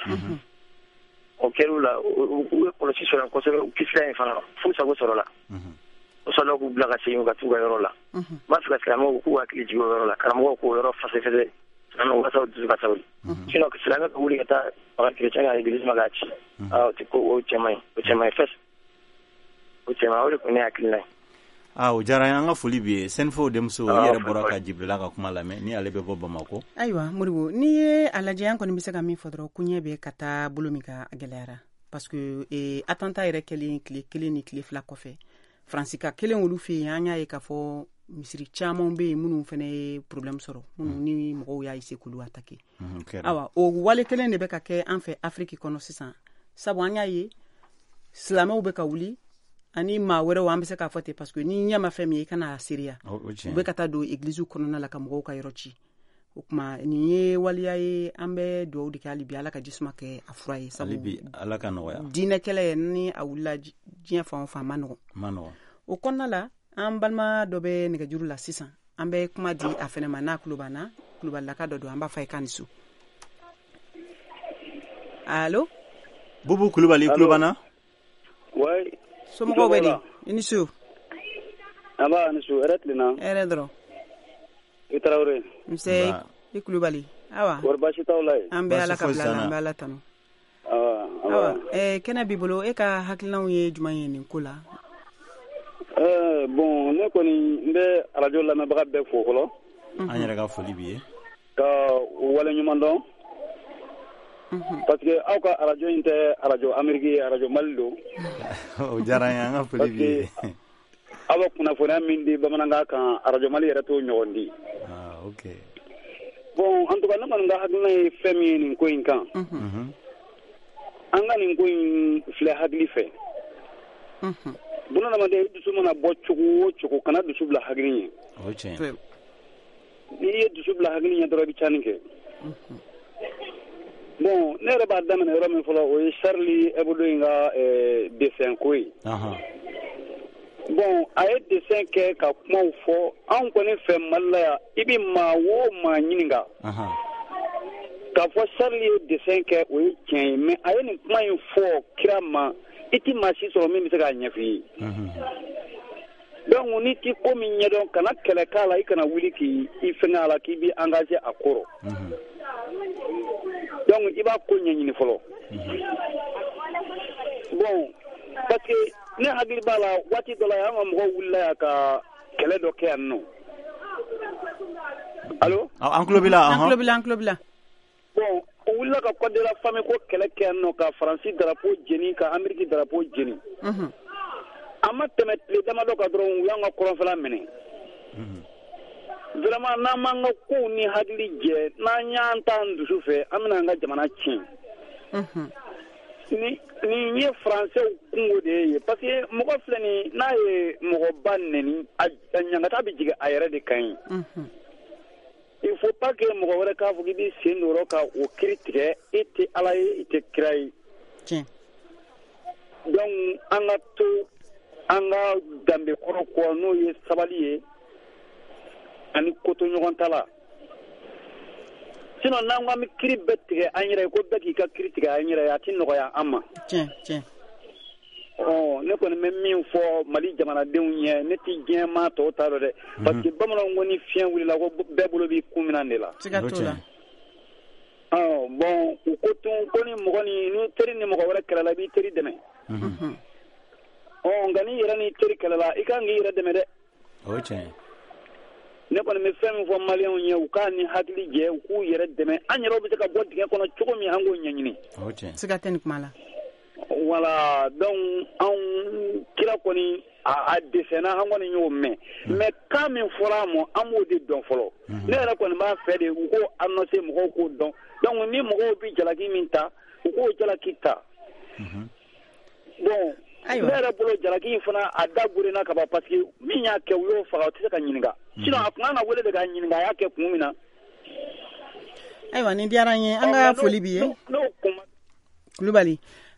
o kɛr'u la u ye kɔlɔsi sɔrɔ kosɛbɛ u kisira in fana f'u sago sɔrɔ la o sɔrɔ k'u bila ka segin ka t'u ka yɔrɔ la b'a fɛ ka silamɛw k'u hakili jigin o yɔrɔ la karamɔgɔw k'o yɔrɔ fasɛfɛsɛ silamɛw wasaw dusu ka sabali sinon silamɛ ka wuli ka taa baga chrétien ka église ma k'a ci o tɛ ko o cɛ man ɲi o cɛ man ɲi fɛs o cɛ man o de kun ne hakilina ye Ah, o diyara an ka foli bi Senfo Demso i yɛrɛ bɔra ka Jibrila ka kuma lamɛn ni ale bɛ bɔ Bamako. Ayiwa Moribo ni ye a lajɛ an kɔni bɛ se ka min fɔ dɔrɔn kuɲɛ bɛ ka taa bolo min ka gɛlɛyara parce que eh, attentat yɛrɛ kɛlen tile kelen ni tile fila kɔfɛ Faransi ka kelen olu fɛ yen an y'a ye k'a fɔ misiri caman bɛ yen minnu fana ye problème sɔrɔ minnu ni mɔgɔw y'a essayer k'olu attaquer. Awa o wale kelen de bɛ ka kɛ an fɛ Afrique kɔnɔ sisan sabu an y'a ye silamɛw bɛ ka wuli ani maa wɛrɛw an bɛ se k'a fɔ ten parce que ni ɲɛ ma fɛn min ye i kana seriya u bɛ ka taa don église kɔnɔna la ka mɔgɔw ka yɔrɔ ci o kuma nin ye waliya ye an bɛ dugawu de kɛ hali bi ala ka jisuma kɛ a fura ye sabu ala ka nɔgɔya diinɛ kɛlɛ ye ni a wulila diɲɛ fan o fan ma nɔgɔ ma nɔgɔ o kɔnɔna la an balima dɔ bɛ nɛgɛjuru la sisan an bɛ kuma di a fɛnɛ ma n'a kulo banna kulobalilaka dɔ don an b'a fɔ a ye k'a ni su allo Bubu Kulubali kulo banna ouais somɔgɔw bɛ di i ni su an b'a ni su hɛrɛ tilenna hɛrɛ dɔrɔn i Tarawele nse i Kulubali awa wari baasi t'aw la ye an bɛ ala ka bila la an bɛ ala tanu awa awa eh, kɛnɛ b'i bolo e ka hakilinaw ye jumɛn ye nin ko la eh, bon ne kɔni n bɛ radio lamɛnbaga bɛɛ fo fɔlɔ an yɛrɛ ka foli b'i ye ka wale ɲuman dɔn parce que aw ka radio in tɛ radio Amérique ye radio Mali don o diyara n ye an ka foli b'i ye aw bɛ kunnafoniya min di bamanankan kan radio Mali yɛrɛ t'o ɲɔgɔn di ah ok bon en tout cas ne kɔni ka hakilina ye fɛn min ye nin ko in kan an ka nin ko in filɛ hakili fɛ bunadamaden i dusu mana bɔ cogo o cogo kana dusu bila hakili ye o tiɲɛ n'i ye dusu bila hakili ɲɛ dɔrɔn i bɛ cani kɛ bon ne yɛrɛ b'a daminɛ yɔrɔ min fɔlɔ o ye Charlie Hebdo in ka dessin ko ye bon a ye dessin kɛ ka kumaw fɔ anw kɔni fɛ Mali la yan i bɛ maa o maa ɲininka k'a fɔ Charlie ye dessin kɛ o ye tiɲɛ ye mais a ye nin kuma in fɔ kira ma i tɛ maa si sɔrɔ min bɛ se k'a ɲɛfɔ i ye donc ni t'i ko min ɲɛdɔn kana kɛlɛ k'a la i kana wuli k'i i fɛngɛ a la k'i b'i engagé a kɔrɔ donc i b'a ko ɲɛɲini fɔlɔ bon parce que ne hakili b'a la waati dɔ la an ka mɔgɔw wulila yan ka kɛlɛ dɔ kɛ yan nɔ allo an tulo b'i la an tulo b'i la an tulo b'i la bon o wulila ka Côte de la Famille ko kɛlɛ kɛ yan nɔ ka Faransi drapeau jeni ka Amérique drapeau jeni an ma tɛmɛ tile damadɔ kan dɔrɔn u y'an ka kɔrɔnfɛla minɛ vraiment n'an m'an ka kow ni hakili jɛ n'an y'an t'an dusu fɛ an bɛna an ka jamana tiɲɛ ni nin ye faransɛw kungo de ye parce que mɔgɔ filɛ nin n'a ye mɔgɔba nɛni a ɲangata bɛ jigin a yɛrɛ de kan ye il faut pas que mɔgɔ wɛrɛ k'a fɔ k'i b'i sen don yɔrɔ ka o kiiri tigɛ e tɛ ala ye i tɛ kira ye donc an ka to an ka danbe kɔrɔ kɔ n'o ye sabali ye ani koto ɲɔgɔn ta la sinon n'an ko an bɛ kiiri bɛɛ tigɛ an yɛrɛ ye ko bɛɛ k'i ka kiiri tigɛ an yɛrɛ ye a tɛ nɔgɔya an ma tiɲɛ tiɲɛ ɔ ne kɔni bɛ min fɔ Mali jamanadenw ɲɛ ne tɛ diɲɛ maa tɔw ta dɔn dɛ parce que bamananw ko ni fiɲɛ wulila ko bɛɛ bolo b'i kun minɛn de la siga t'o la ɔ bon u ko tun ko ni mɔgɔ ni ni teri ni mɔgɔ wɛrɛ kɛlɛla i b'i teri dɛmɛ ɔ nka n'i yɛrɛ ni teri kɛlɛla i kan k'i yɛrɛ dɛmɛ dɛ o tiɲɛ ne kɔni bɛ fɛn min fɔ maliyɛnw ye u k'a ni hakili jɛ u k'u yɛrɛ dɛmɛ an yɛrɛw bɛ se ka bɔ dingɛ kɔnɔ cogo min an k'o ɲɛɲini siga tɛ nin kuma la voilà donc anw kira kɔni a dɛsɛnna an kɔni y'o mɛn mais kan min fɔra a ma an b'o de dɔn fɔlɔ ne yɛrɛ kɔni b'a fɛ de u k'o annoncer mɔgɔw k'o dɔn donc ni mɔgɔw bɛ jalaki min ta u k'o jalaki ta bon ne yɛrɛ bolo jalaki in fana a da gorenna ka ban parce que min y'a kɛ u y'o faga o tɛ se ka ɲininka sinon a kun kan ka wele de ka ɲininka a y'a kɛ kun min na ayiwa nin diyara n ye an ka foli b'i ye Kulubali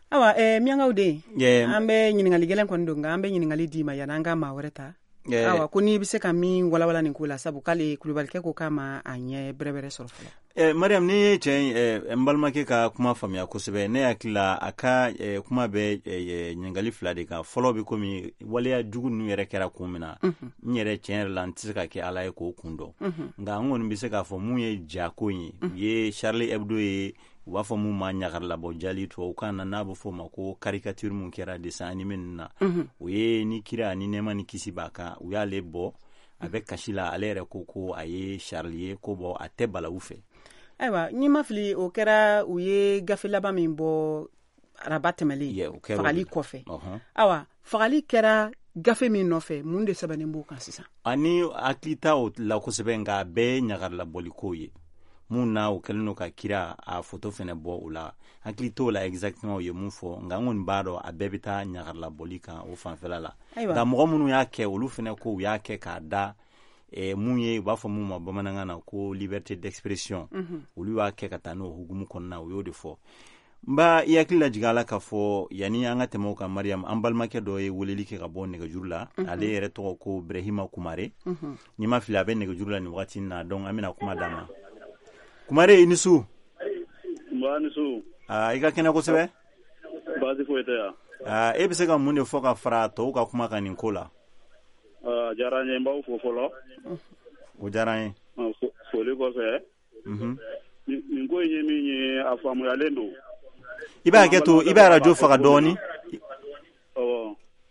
awa eh mianga ude yeah. ambe nyiningali gelen kon donga ambe nyiningali di ma yananga ma wereta yeah. awa kuni bise ka mi wala wala ni kula sabu kale kulubal ke ko kama anye brebere sorfala eh Mariam ni che eh, mbalma ke ka kuma famya kusebe ne akila aka eh, kuma be eh, nyiningali flade ka follow bi komi wale ya jugu nu yere kera kumina mm -hmm. nyere chen lantika ke ala ko kundo mm -hmm. nga ngon bise ka fo mu ye jako yi mm -hmm. ye Charlie Hebdo ye wa fo mu ma nyagar la bo jali to kana na bo fo mako caricature mun kera dessin animé na mm -hmm. uye ni kira ni nema ni kisibaka uya lebo avec kashila alere koko aye Charlie ko bo ate bala ufe aiwa ni mafili o kera uye gafela ba min bo rabatemeli yeah, okay, fagali kofe uh -huh. awa fagali kera gafe min nofe mun de sabane mbo kan sisa ani aklita o la ko sebenga be nyagar la bolikoye mun na o kelno ka kira a photo fene bo ula aklito la exactement ye mun fo nga ngon bado a bebita nyagar la bolika o fanfela la da mo munu yake olu fene ko yake ka da e munye ba fo muma bamananga na ko liberté d'expression mm -hmm. olu yake ka tano hugumu konna o yode fo mba yakila jigala ka fo yani anga temo ka Mariam ambalma ke do e woleli ke ka bonne ga jurla mm -hmm. ale yere to ko Brahima Kumare mm -hmm. ni ma fila ben ga jurla ni wati na donc amina kuma dama Kumare inisu mba nisu ah iga kena ko sebe bazi fo eta ah e bise ka munde fo ka fra to ka kuma ka ninkola ah jaranye mba fo folo o jaranye fo le ko se mhm ni ko yemi ni afamu ya lendo iba keto iba radio faga doni oh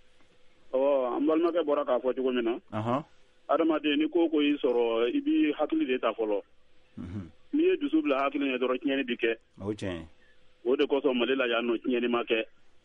oh ambal ma ke bora ka fo ko mina aha adama de ni ko ko yi soro ibi hakili de ta folo mhm ni e dusu bla hakili ne doro nyeni dike okay o de ko so malela ya no nyeni make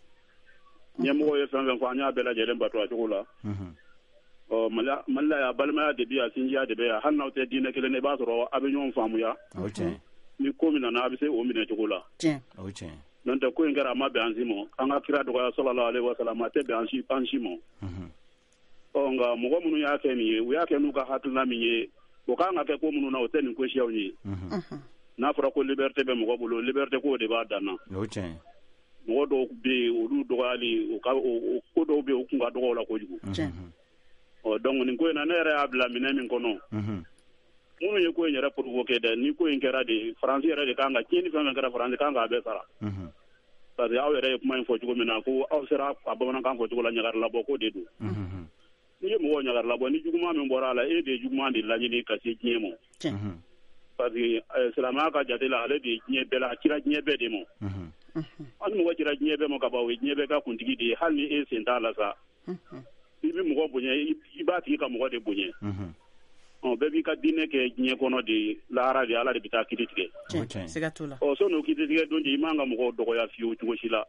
nyemo ye fanga ko anya bela jere mbato a tugula mhm o mala mala ya balma de biya sinja de biya hanna te dina kele ne ba soro abenyon famu ya okay ni ko mina na abise o mina tugula tiens okay non te ko ngara ma be anzimo anga kira do sallallahu alaihi wasallam te be anshi panshimo mhm o nga mo munu ya ke ni u ya ke nu ka hatuna mi o ka nga ke ko munu na o te ni ko shiaw ni mhm na fara ko liberté be mo bolo liberté ko de ba dana okay mo do be o du do ali o ka o ko do be o kunga do la ko jugu mhm o donc ni ko na nere abla minemi kono mhm munu ye ko nyara provoquer de ni ko ngara de français era de kanga kini fa ngara français kanga be sara mhm parce que awere kuma info jugo mina ko aw sera abana kan ko jugo la nyara la boko de du mhm ni mo nyara la bo ni juguma me mbora la e de juguma de la ni ka se nyemo mhm parce que salama ka jate la ale de nye bela kira nye be de mo mhm an mo kira nye be mo ka ba we nye be ka kuntigi de hal ni e senta la sa mhm ibi mo bonye ibati ka mo de bonye mhm on bebi ka dine ke nye kono de la ara de ala de bita kititige okay segatula o so no kititige don di manga mo do ko ya fiu tugo sila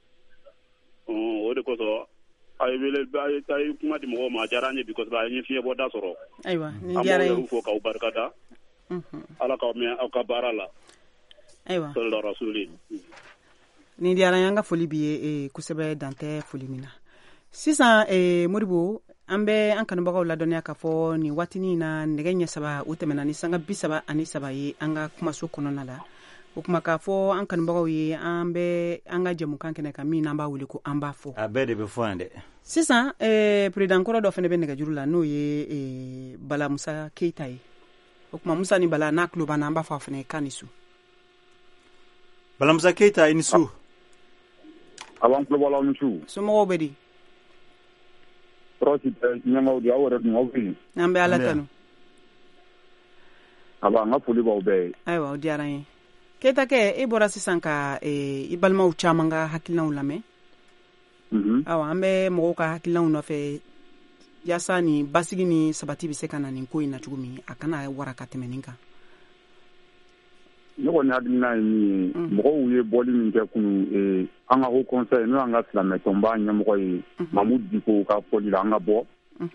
o o de ko so ay wele ay tay kuma di mo ma jaranye because ba nyi fiye bo da soro aywa ni diara yi fo ka barkata mhm ala ka me ka barala aywa sallallahu rasuli ni diara yanga foli biye e kusebe dante foli mina sisan e moribo ambe an kanubagaw ladɔniya ka fɔ ni watini na nɛgɛ ɲɛ saba u tɛmɛna ni sanga bi saba ani saba ye an ka kumaso kɔnɔna la o kuma k'a fɔ an kanubagaw ye an bɛ an ka jɛmukan kɛnɛ kan min n'an b'a wele ko an b'a fɔ a bɛɛ de bɛ fɔ yan dɛ sisan eh, président kɔrɔ dɔ fɛnɛ bɛ nɛgɛjuru la n'o ye eh, Bala Musa Keita ye o kuma Musa ni Bala n'a tulo banna an b'a fɔ a fɛnɛ k'a ni su Bala Musa Keita i ni su avant tulo b'aw ni su somɔgɔw bɛ di Rosi nyamaw di awore dum awfi n'an bɛ Ala tanu aba nga foli b'aw bɛɛ ayiwa o diyara n ye Keita kɛ e bɔra sisan ka eh, i balimaw caman ka hakilinaw lamɛn awa an bɛ mɔgɔw ka hakilinaw nɔfɛ yaasa ni basigi ni sabati bɛ se ka na nin ko in na cogo min a kana wara ka tɛmɛ nin kan ne kɔni hakilina ye min ye mɔgɔw ye bɔli min kɛ kunu an ka haut conseil n'o y'an ka silamɛ tɔnba ɲɛmɔgɔ ye Mamudu Diko ka fɔli la an ka bɔ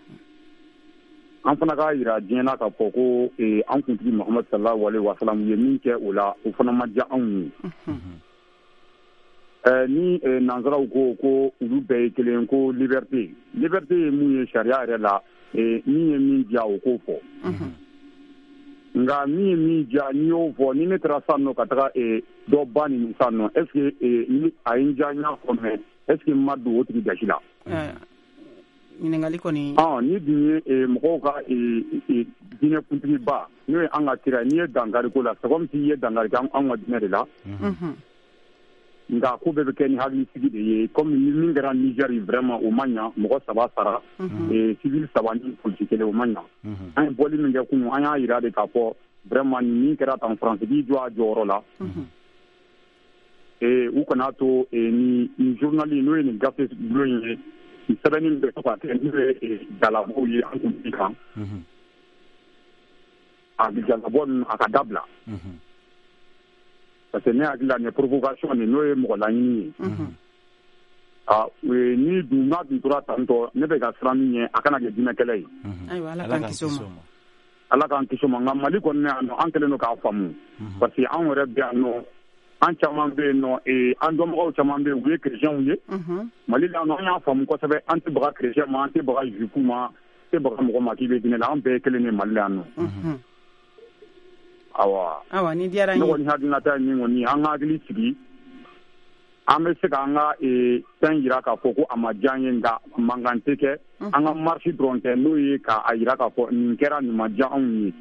an fana k'a yira diɲɛ na k'a fɔ ko an kuntigi Muhamadu sallallahu alaihi wa sallam ye min kɛ o la o fana ma diya anw ye ni nanzaraw ko ko olu bɛɛ ye kelen ko liberté liberté ye mun ye sariya yɛrɛ la min ye min diya o k'o fɔ nga mi mi ja ni o fo ni ne tra sanno ka taga e do bani ni sanno est ce que ni ainja nya ko me est ce que madu o tigi dashila eh ni ngali ko ni ah ni di e mo ka e e dine kuntini ba ni anga tira ni dangari ko la comme si ye dangari kan an wa dine la mhm nga ko be ke ni hali sigi de ye comme ni min grand Niger vraiment au manya mo saba sara e civil sabani politique le au manya an boli min ga kunu an ya ira de ka fo vraiment ni kera en France di jo a joro la e u kana to e ni ni journaliste no ni gafe bloye ni sabani be ko te ni e dala bo ye an kun kan a bi dala bon akadabla parce que ne akila ne provocation ne no e mo la ni ah we ni du na du tora tanto ne be ga srami ne akana ge dina kele ay wala kan kisoma ala kan kisoma ngam mali ko ne no ankele no ka famu parce que an wore be no an chaman be no e an do mo chaman be we christian ye mali la no ya famu ko sabe anti bra christian ma anti bra jufu ma te bra mo ma ki be dina la an be kele ne mali la no awa awa ni diara ni woni hadina ta ni woni an hadili sigi ame se ka nga e tan yira ka foko amajanye nga mangante ke anga marchi dronte no yi ka ayira ka fo nkera ni majan ni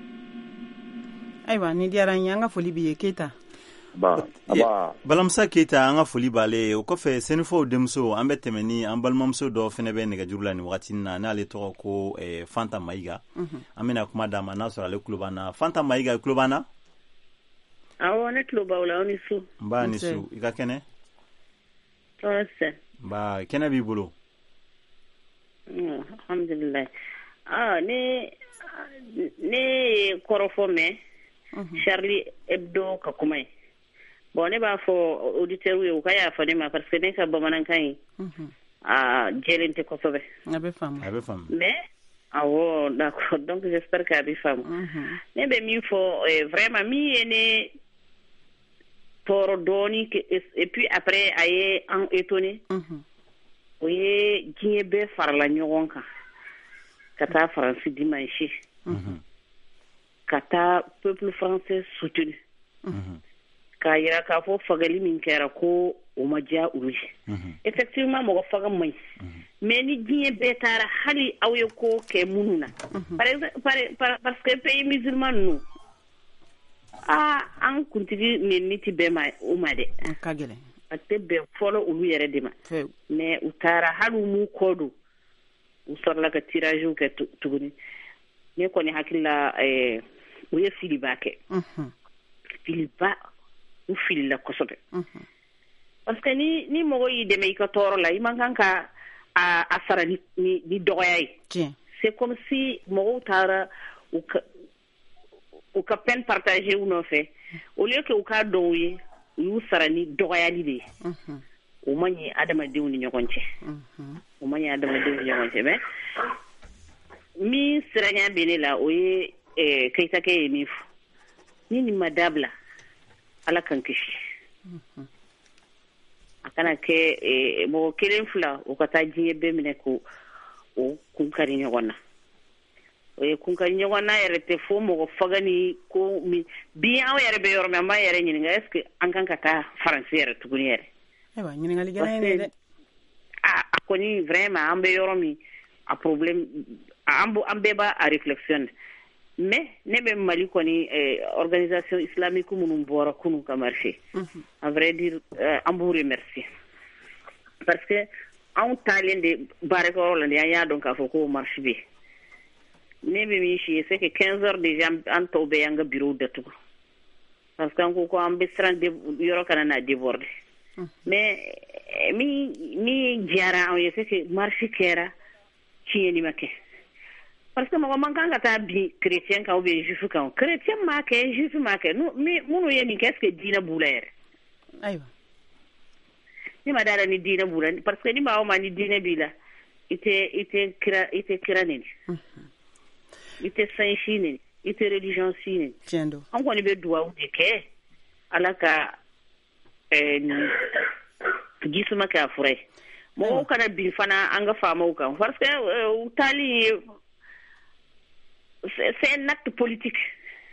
aiwa ni diara ni anga foli biye keta ba aba balamsa keta anga foli bale o ko fe senfo demso ambe temeni ambalmamso do fene be nega jurula ni wakati na na le to ko e Fanta Maiga amena kuma da manasora le klubana Fanta Maiga klubana awo ne kluba wala oni su ba ni su ika kene tose ba kene bi bulu alhamdulillah ah ne ne korofo me Charlie Hebdo ka kumai bon ne ba fo auditeur wi o kaya fa ne ma parce que ne ka ba manan kan ah jelente ko sobe abe fam abe fam mais awo d'accord donc j'espère que abi fam ne be mi fo vraiment mi ene toro doni que et puis après aye en étonné oye ginye be farla nyogon kan kata France dimanche kata peuple français soutenu ka yira ka fo fagali min kera ko o maja uri effectivement mo faga mai mais ni ginye be tara hali awye ko ke mununa par exemple parce que pays musulman nous ah an kuntigi ne niti be ma o ma de kagele ate be folo ulu yere de ma mais utara halu mu kodo usorla ka tirage u ke tuguni ne ko ni hakilla eh uye filiba ke mhm filiba u filila kosobe mhm parce que ni ni mo yi de me ka toro la i mankanka a asara ni ni, ni doyay c'est comme si mo utara u ou ka peine partager ou non fait au lieu que ou ka doye yu sarani doyali de mhm o manye adama de woni nyokonche mhm o manye adama de woni nyokonche mais mi seranya benela o ye eh kaita ke mi fu ni ni madabla ala kankishi mhm akana ke eh mo kelen fula o kata jiye be mine ko o kun kari nyogona e kun ka nyogona yere te fo mo fagani ko mi bi aw yere be yorme ma yere nyini nga est ce que an kan kata français tukuni yere e ba nyini ngali gana ne de a ko ni vraiment ambe yoromi a problème ambo ambe ba a réflexion mais ne be mali ko ni organisation islamique munum bora kunu ka marché à vrai dire ambo remercier parce que on talende bare ko la ya donc a fo ko marché bi ne be mi shi c'est que quinze heures déjà en tobe yanga bureau de tout parce que ko ko ambestran de yoro kana na déborder mais mi mi jara on c'est que marché kera ci ni make parce que mo man kanga ta bi chrétien ka ou bien juif ka chrétien ma ke juif ma ke no mi munu yeni qu'est-ce que dina boulaire aywa ni madara ni dina boulaire parce que ni ma o ma ni dina bila ite ite kira ite kira ni ite saint-chine ite religion sine tiendo on ko ni be duwa u de ke alaka eh gisuma ka fure mo kana bi fana anga fama u kan parce que utali c'est un acte politique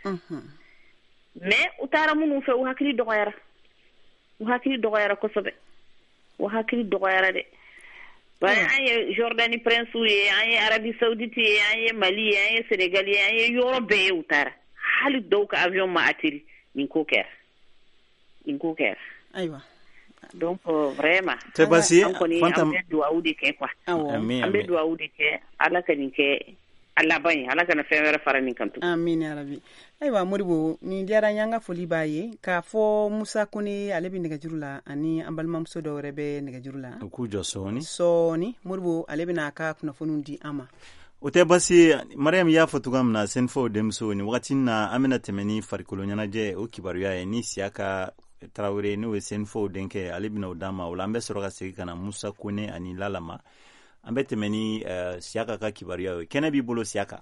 mais u taara minnu fɛ u hakili dɔgɔyara u hakili dɔgɔyara kosɛbɛ u hakili dɔgɔyara dɛ bari an ye Jordanie prince ye an ye Arabie Saoudite ye an ye Mali ye an ye Senegal ye an ye yɔrɔ bɛɛ ye u taara hali dɔw ka avion ma atterri nin ko kɛra nin ko kɛra ayiwa donc vraiment c'est passé an kɔni an bɛ duwawu de kɛ quoi an bɛ duwawu de kɛ ala ka nin kɛ ala ban ye ala kana fɛn wɛrɛ fara nin kan tugun amin ya rabi ayiwa Modibo nin diyara n ye an ka foli b'a ye k'a fɔ Musa Kone ale bɛ nɛgɛjuru la ani an balimamuso dɔw wɛrɛ bɛ nɛgɛjuru la u k'u jɔ sɔɔni sɔɔni Modibo ale bɛna a ka kunnafoniw di an ma o tɛ basi Mariam y'a fɔ cogoya min na Senfo denmuso ni wagati na an bɛna tɛmɛ ni farikolo ɲɛnajɛ o kibaruya ye ni Siyaka Tarawele n'o ye Senfo denkɛ ale bɛna o d'an ma o la an bɛ sɔrɔ ka segin ka na Musa Kone ani Lalama an bɛ tɛmɛ ni uh, Siyaka ka kibaruya ye kɛnɛ b'i bolo Siyaka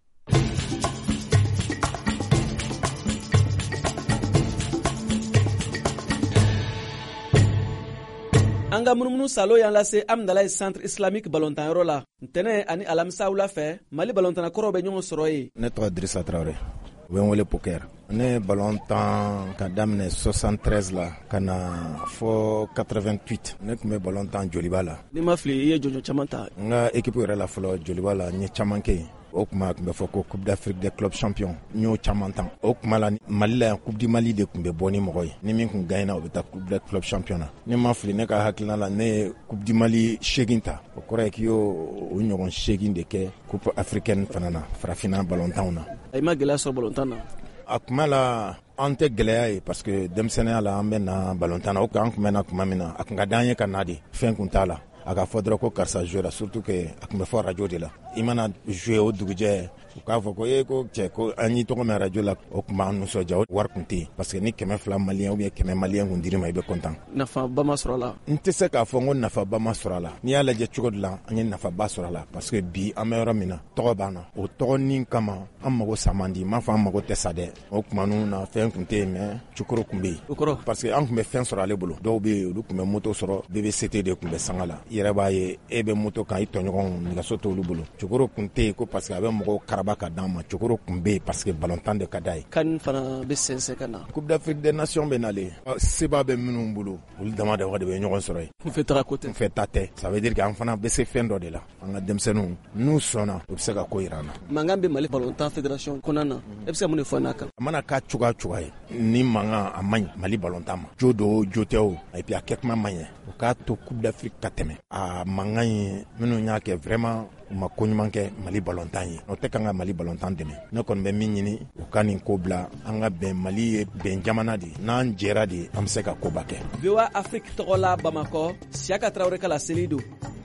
an ka munumunu salo y'an lase Amdalaye centre islamique ballontan-yɔrɔ la ntɛnɛ ani alamisa wula fɛ Mali ballontanakɔrɔw bɛ ɲɔgɔn sɔrɔ yen. Ne tɔgɔ Dirisa Traoré u bɛ n wele Poker. Ne ballontan ka daminɛ soixante-treize la ka na fɔ quatre-vingt-huit ne tun bɛ ballontan Joliba la. Ni ma fili i ye jɔnjɔn caman ta. N ka équipe yɛrɛ la fɔlɔ Joliba la n ye caman kɛ yen. O kuma tun bɛ fɔ ko Coupe d'Afrique des clubs champions n y'o caman tan. O kuma la Mali la yan Coupe du Mali de tun bɛ bɔ ni mɔgɔ ye ni min tun gagnera o bɛ taa Coupe des clubs champions na. Ne ma fili ne ka hakilina la ne ye Coupe du Mali segin ta o kɔrɔ ye k'i y'o o ɲɔgɔn segin de kɛ Coupe africaine fana na farafinna ballontanw na. I ma gɛlɛya sɔrɔ ballontan na. A kuma la an tɛ gɛlɛya ye parce que denmisɛnninya la an bɛ na ballontan na o kan an tun bɛ na tuma min na a tun ka d'an ye ka na de fɛn tun t'a la a ka fɔ dɔrɔn ko karisa jouera surtout que a tun bɛ fɔ radio de la i mana jouer o dugujɛ u k'a fɔ ko e ko cɛ ko an y'i tɔgɔ mɛn radio la o tuma an nisɔndiya o wari tun tɛ yen parce que ni kɛmɛ fila maliyɛn ou bien kɛmɛ maliyɛn kun dir'i ma i bɛ content. Nafaba ma sɔrɔ a la. N tɛ se k'a fɔ n ko nafaba ma sɔrɔ a la n'i y'a lajɛ cogo de la an ye nafaba sɔrɔ a la parce que bi an bɛ yɔrɔ min na tɔgɔ b'an na o tɔgɔ nin kama an mago sa man di n m'a fɔ an mago tɛ sa dɛ o tuma ninnu na fɛn tun tɛ yen mais cukoro tun bɛ yen. O kɔrɔ parce que an tun bɛ fɛn sɔrɔ ale bolo dɔw bɛ yen olu tun bɛ moto sɔrɔ B B C T de tun bɛ sanga la i yɛrɛ b'a ye e bɛ moto kan i tɔɲɔgɔnw nɛgɛso t'olu bolo cukoro tun tɛ yen ko parce que a bɛ mɔgɔw karaba ka d'an ma cukoro tun bɛ yen parce que ballontan de ka d'a ye. kan fana bɛ sɛnsɛn ka na. Coupe d'Afrique des Nations bɛ nalen seba bɛ minnu bolo olu dama de de bɛ ɲɔgɔn sɔrɔ yen. n fɛ taga ko tɛ. n fɛ ta tɛ ça veut dire que an fana bɛ se fɛn dɔ de la an ka denmisɛnninw n'u sɔnna u bɛ se ka ko yira an na. mankan bɛ Mali ballontan fédération kɔnɔna na e bɛ se ka mun de fɔ n'a kan. a mana k'a cogoya cogoya ye ni mankan a man ɲi Mali ballontan ma jo do o jo tɛ o et puis a kɛ kuma man ɲi o k'a to Coupe d'Afrique ka tɛmɛ a mankan ye minnu y'a kɛ vraiment u ma ko ɲuman kɛ Mali ballontan ye o tɛ kan ka Mali ballontan dɛmɛ ne kɔni bɛ min ɲini u ka nin ko bila an ka bɛn Mali ye bɛn jamana de n'an jɛra de an bɛ se ka koba kɛ. V O A Afrique tɔgɔ la Bamakɔ Siyaka Tarawele ka laseli don.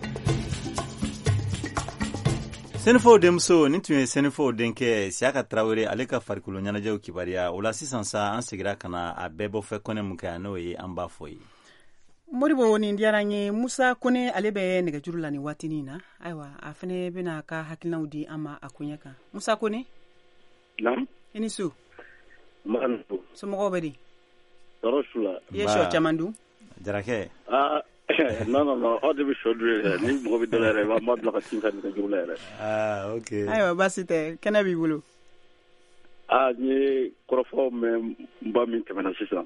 Senfo denmuso nin tun ye Senfo denkɛ Siyaka Tarawele ale ka farikolo ɲɛnajɛw kibaruya o la sisan sa an segira ka na a bɛɛ bɔ fɛ kɔnɛ mun kɛ n'o ye an b'a fɔ ye. Modibo nin diyara n ye Musa Kone ale bɛ nɛgɛjuru la nin waatinin na ayiwa a fana bɛna ka hakilinaw di an ma a koɲɛ kan Musa Kone. Naamu. I ni su. Manu. Somɔgɔw bɛ di. Tɔɔrɔ su la. I ye sɔ caman dun. Jarakɛ. aa non non non aw de bɛ sɔ dun yɛrɛ ni mɔgɔ bɛ dɔ la yɛrɛ b'a bila ka sin ka nɛgɛjuru la yɛrɛ. aa ok. ayiwa baasi tɛ kɛnɛ b'i bolo. aa n ye kɔrɔfɔ mɛn n ba min tɛmɛna sisan.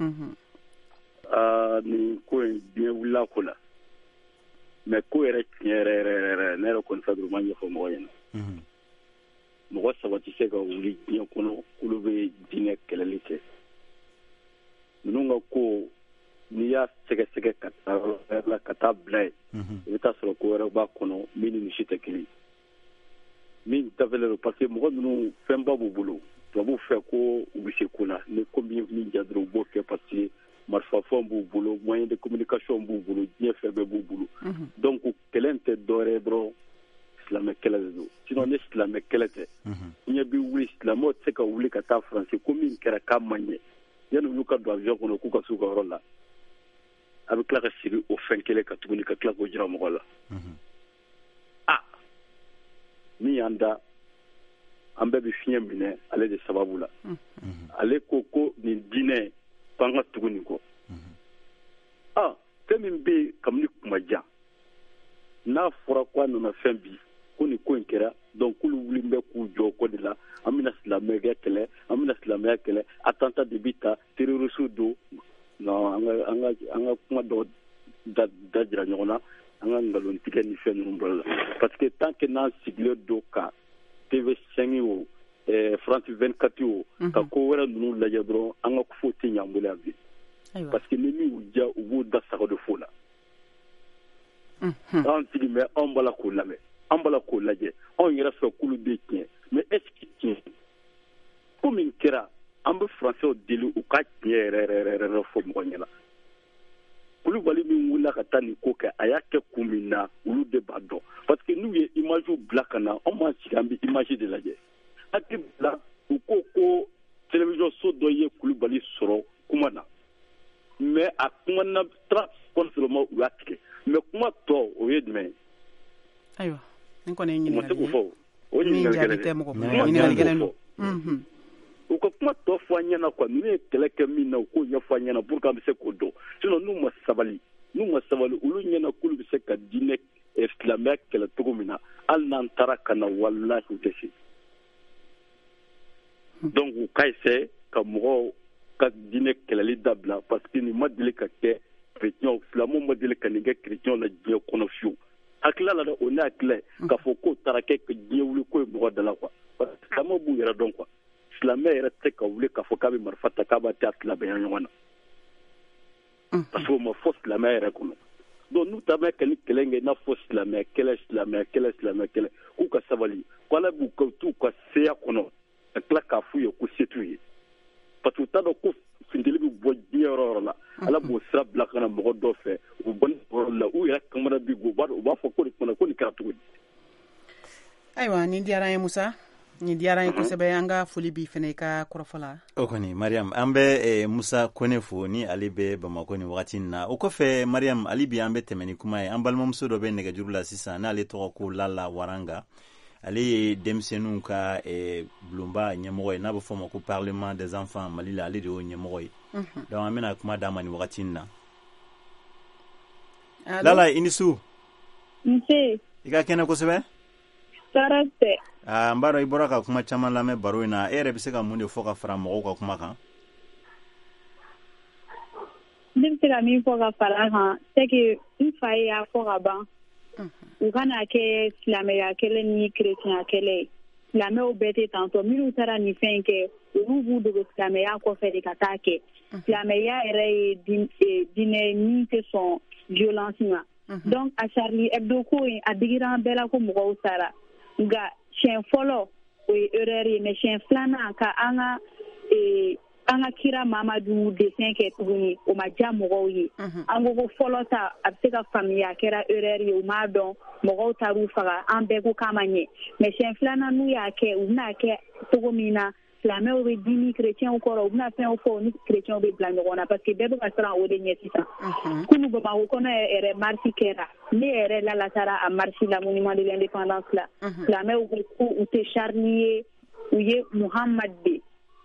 aa nin ko in diɲɛ wulila ko la mɛ ko yɛrɛ tiɲɛ yɛrɛ yɛrɛ yɛrɛ ne yɛrɛ kɔni fɛ dɔrɔn n b'a ɲɛfɔ mɔgɔ ɲɛna. mɔgɔ saba tɛ se ka wuli diɲɛ kɔnɔ olu bɛ diinɛ kɛlɛli kɛ ninnu ka ko n'i y'a sɛgɛsɛgɛ ka taa la ka taa bila ye i bɛ taa sɔrɔ ko wɛrɛ b'a kɔnɔ min ni misi tɛ kelen min dafɛlen don parce que mɔgɔ ninnu fɛnba b'u bolo tubabuw fɛ ko u bɛ se ko la ni ko min min ja dɔrɔn u b'o kɛ parce que marifafɛnw b'u bolo moyen de communication b'u bolo diɲɛ fɛn bɛɛ b'u bolo donc kɛlɛ tɛ dɔwɛrɛ ye dɔrɔn silamɛ kɛlɛ de don sinon ni silamɛ kɛlɛ tɛ ɲɛ bɛ wuli silamɛw tɛ se ka wuli ka taa faransi ko min kɛra k'a man ɲɛ yanni olu ka don avion kɔnɔ k'u ka s'u ka yɔrɔ la a bɛ tila ka sigi o fɛn kelen ka tuguni ka tila k'o jira mɔgɔ la a min y'an da an bɛɛ bɛ fiɲɛ minɛ ale de sababu la ale ko ko nin diinɛ k'an ka tugu nin kɔ a fɛn min bɛ yen kabini kuma jan n'a fɔra ko a nana fɛn bi ko nin ko in kɛra donc kulu wuli bɛ k'u jɔ ko de la an bɛna silamɛya kɛlɛ an bɛna silamɛya kɛlɛ attentat de bi ta terroriste do non an ka an ka an ka kuma dɔ da da jira ɲɔgɔn na an ka nkalon tigɛ ni fɛn ninnu bɔra la parce que tant que n'an sigilen do ka T V cinq o eh, France vingt-quatre o ka ko wɛrɛ ninnu lajɛ dɔrɔn an ka foyi tɛ ɲɛ an bolo yan bi parce que ni min y'u diya u b'u da sago de fo la an sigi mɛ anw b'a la k'o lamɛn an b'a la k'o lajɛ anw yɛrɛ fɛ k'olu de tiɲɛ mais est ce que tiɲɛ ko min kɛra an bɛ français deli u ka tiɲɛ yɛrɛ yɛrɛ yɛrɛ fɔ mɔgɔ ɲɛna Kulibali min wulila ka taa nin ko kɛ a y'a kɛ kun min na olu de b'a dɔn parce que n'u ye image bila ka na anw m'an sigi an bɛ image de lajɛ hakili bila u ko ko télévision so dɔ ye Kulibali sɔrɔ kuma na mais a kuma na trente secondes seulement u y'a tigɛ mais kuma tɔ o ye jumɛn ye ayiwa ni kɔni ye ɲininkali ye o ma se k'o fɔ o ye ɲininkali gɛlɛn ye ɲininkali gɛlɛn don u ka kuma tɔ fɔ an ɲɛna quoi ninnu ye kɛlɛ kɛ min na u k'o ɲɛfɔ an ɲɛna pour que an bɛ se k'o dɔn sinon n'u ma sabali n'u ma sabali olu ɲɛna k'olu bɛ se ka diinɛ silamɛya kɛlɛ cogo min na hali n'an taara ka na walahi u tɛ se donc u ka essayer ka mɔgɔw ka diinɛ kɛlɛli dabila parce que nin ma deli ka kɛ chrétien silamɛw ma deli ka nin kɛ chrétien la diɲɛ kɔnɔ fiyewu hakilila la dɛ o ne hakilila ye k'a fɔ k'o taara kɛ ka diɲɛ wuli k'o ye mɔgɔ da la quoi parce que silamɛw b'u yɛrɛ dɔn quoi silamɛ yɛrɛ tɛ ka wuli k'a fɔ k'a bɛ marifa ta k'a b'a tɛ a tilabɛnya ɲɔgɔn na parce que o ma fɔ silamɛya yɛrɛ kɔnɔ donc n'u ta bɛ ka ni kɛlɛ kɛ i n'a fɔ silamɛya kɛlɛ silamɛya kɛlɛ silamɛya kɛlɛ k'u ka sabali ko ala b'u ka t'u ka seya kɔnɔ ka tila k'a f'u ye ko se t'u ye parce que u t'a dɔn ko funteni bɛ bɔ diɲɛ yɔrɔ yɔrɔ la ala b'o sira bila ka na mɔgɔ dɔ fɛ u bɔ nin yɔrɔ la u yɛrɛ kamana bi u b'a u b'a fɔ ko nin kumana ko nin kɛra cogo di ayiwa nin diyara an ye Musa ni diyara ye kosɛbɛ an ka foli bi fɛnɛ ka kɔrɔfɔ la o kɔni Mariam an bɛ eh, Musa Kone fo ni ale bɛ Bamako ni wagati in na o kɔfɛ Mariam ali bi an bɛ tɛmɛ ni kuma ye an balimamuso dɔ bɛ nɛgɛjuru la sisan n'ale tɔgɔ ko Lala Waranga ale ye denmisɛnninw ka eh, bulonba ɲɛmɔgɔ ye n'a bɛ fɔ ma ko Parlement des enfants Mali la ale de y'o ɲɛmɔgɔ ye donc an bɛna kuma d'a ma ni wagati in na Lala i ni su nse i ka kɛnɛ kosɛbɛ tɔɔrɔ tɛ Ah, n b'a dɔn i bɔra ka kuma caman lamɛn baro in na e yɛrɛ bɛ se ka mun de fɔ ka fara mɔgɔw ka kuma kan ne bɛ se ka min fɔ ka fara kan c'est que n fa ye y'a fɔ ka ban u kana kɛ silamɛya kɛlɛ ni kerecɛnya kɛlɛ ye silamɛw bɛɛ tɛ tantɔ minnu taara nin fɛn kɛ olu b'u dogo silamɛya kɔfɛ de ka taa kɛ silamɛya yɛrɛ ye diinɛ min tɛ sɔn violence ma donc a Charlie Hebdo ko in a digira an bɛɛ la ko mɔgɔw sara nka siɲɛ fɔlɔ o ye erreur ye mais siɲɛ filanan ka an ka an ka kira Mamadu dessin kɛ tuguni o ma diya mɔgɔw ye an ko ko fɔlɔ ta a bɛ se ka faamuya a kɛra erreur ye u m'a dɔn mɔgɔw taar'u faga an bɛɛ ko k'a ma ɲɛ mais siɲɛ filanan n'u y'a kɛ u bɛna kɛ cogo min na silamɛw bɛ dimi kerecɛnw kɔrɔ u bɛna fɛnw fɔ ni kerecɛnw bɛ bila ɲɔgɔn na parce que bɛɛ bɛ ka siran o de ɲɛ sisan kunu Bamako kɔnɔ yɛrɛ marche kɛra ne yɛrɛ Lala taara a marche la monument de l'indépendance la silamɛw ko ko u tɛ Charlie ye u ye Muhamad de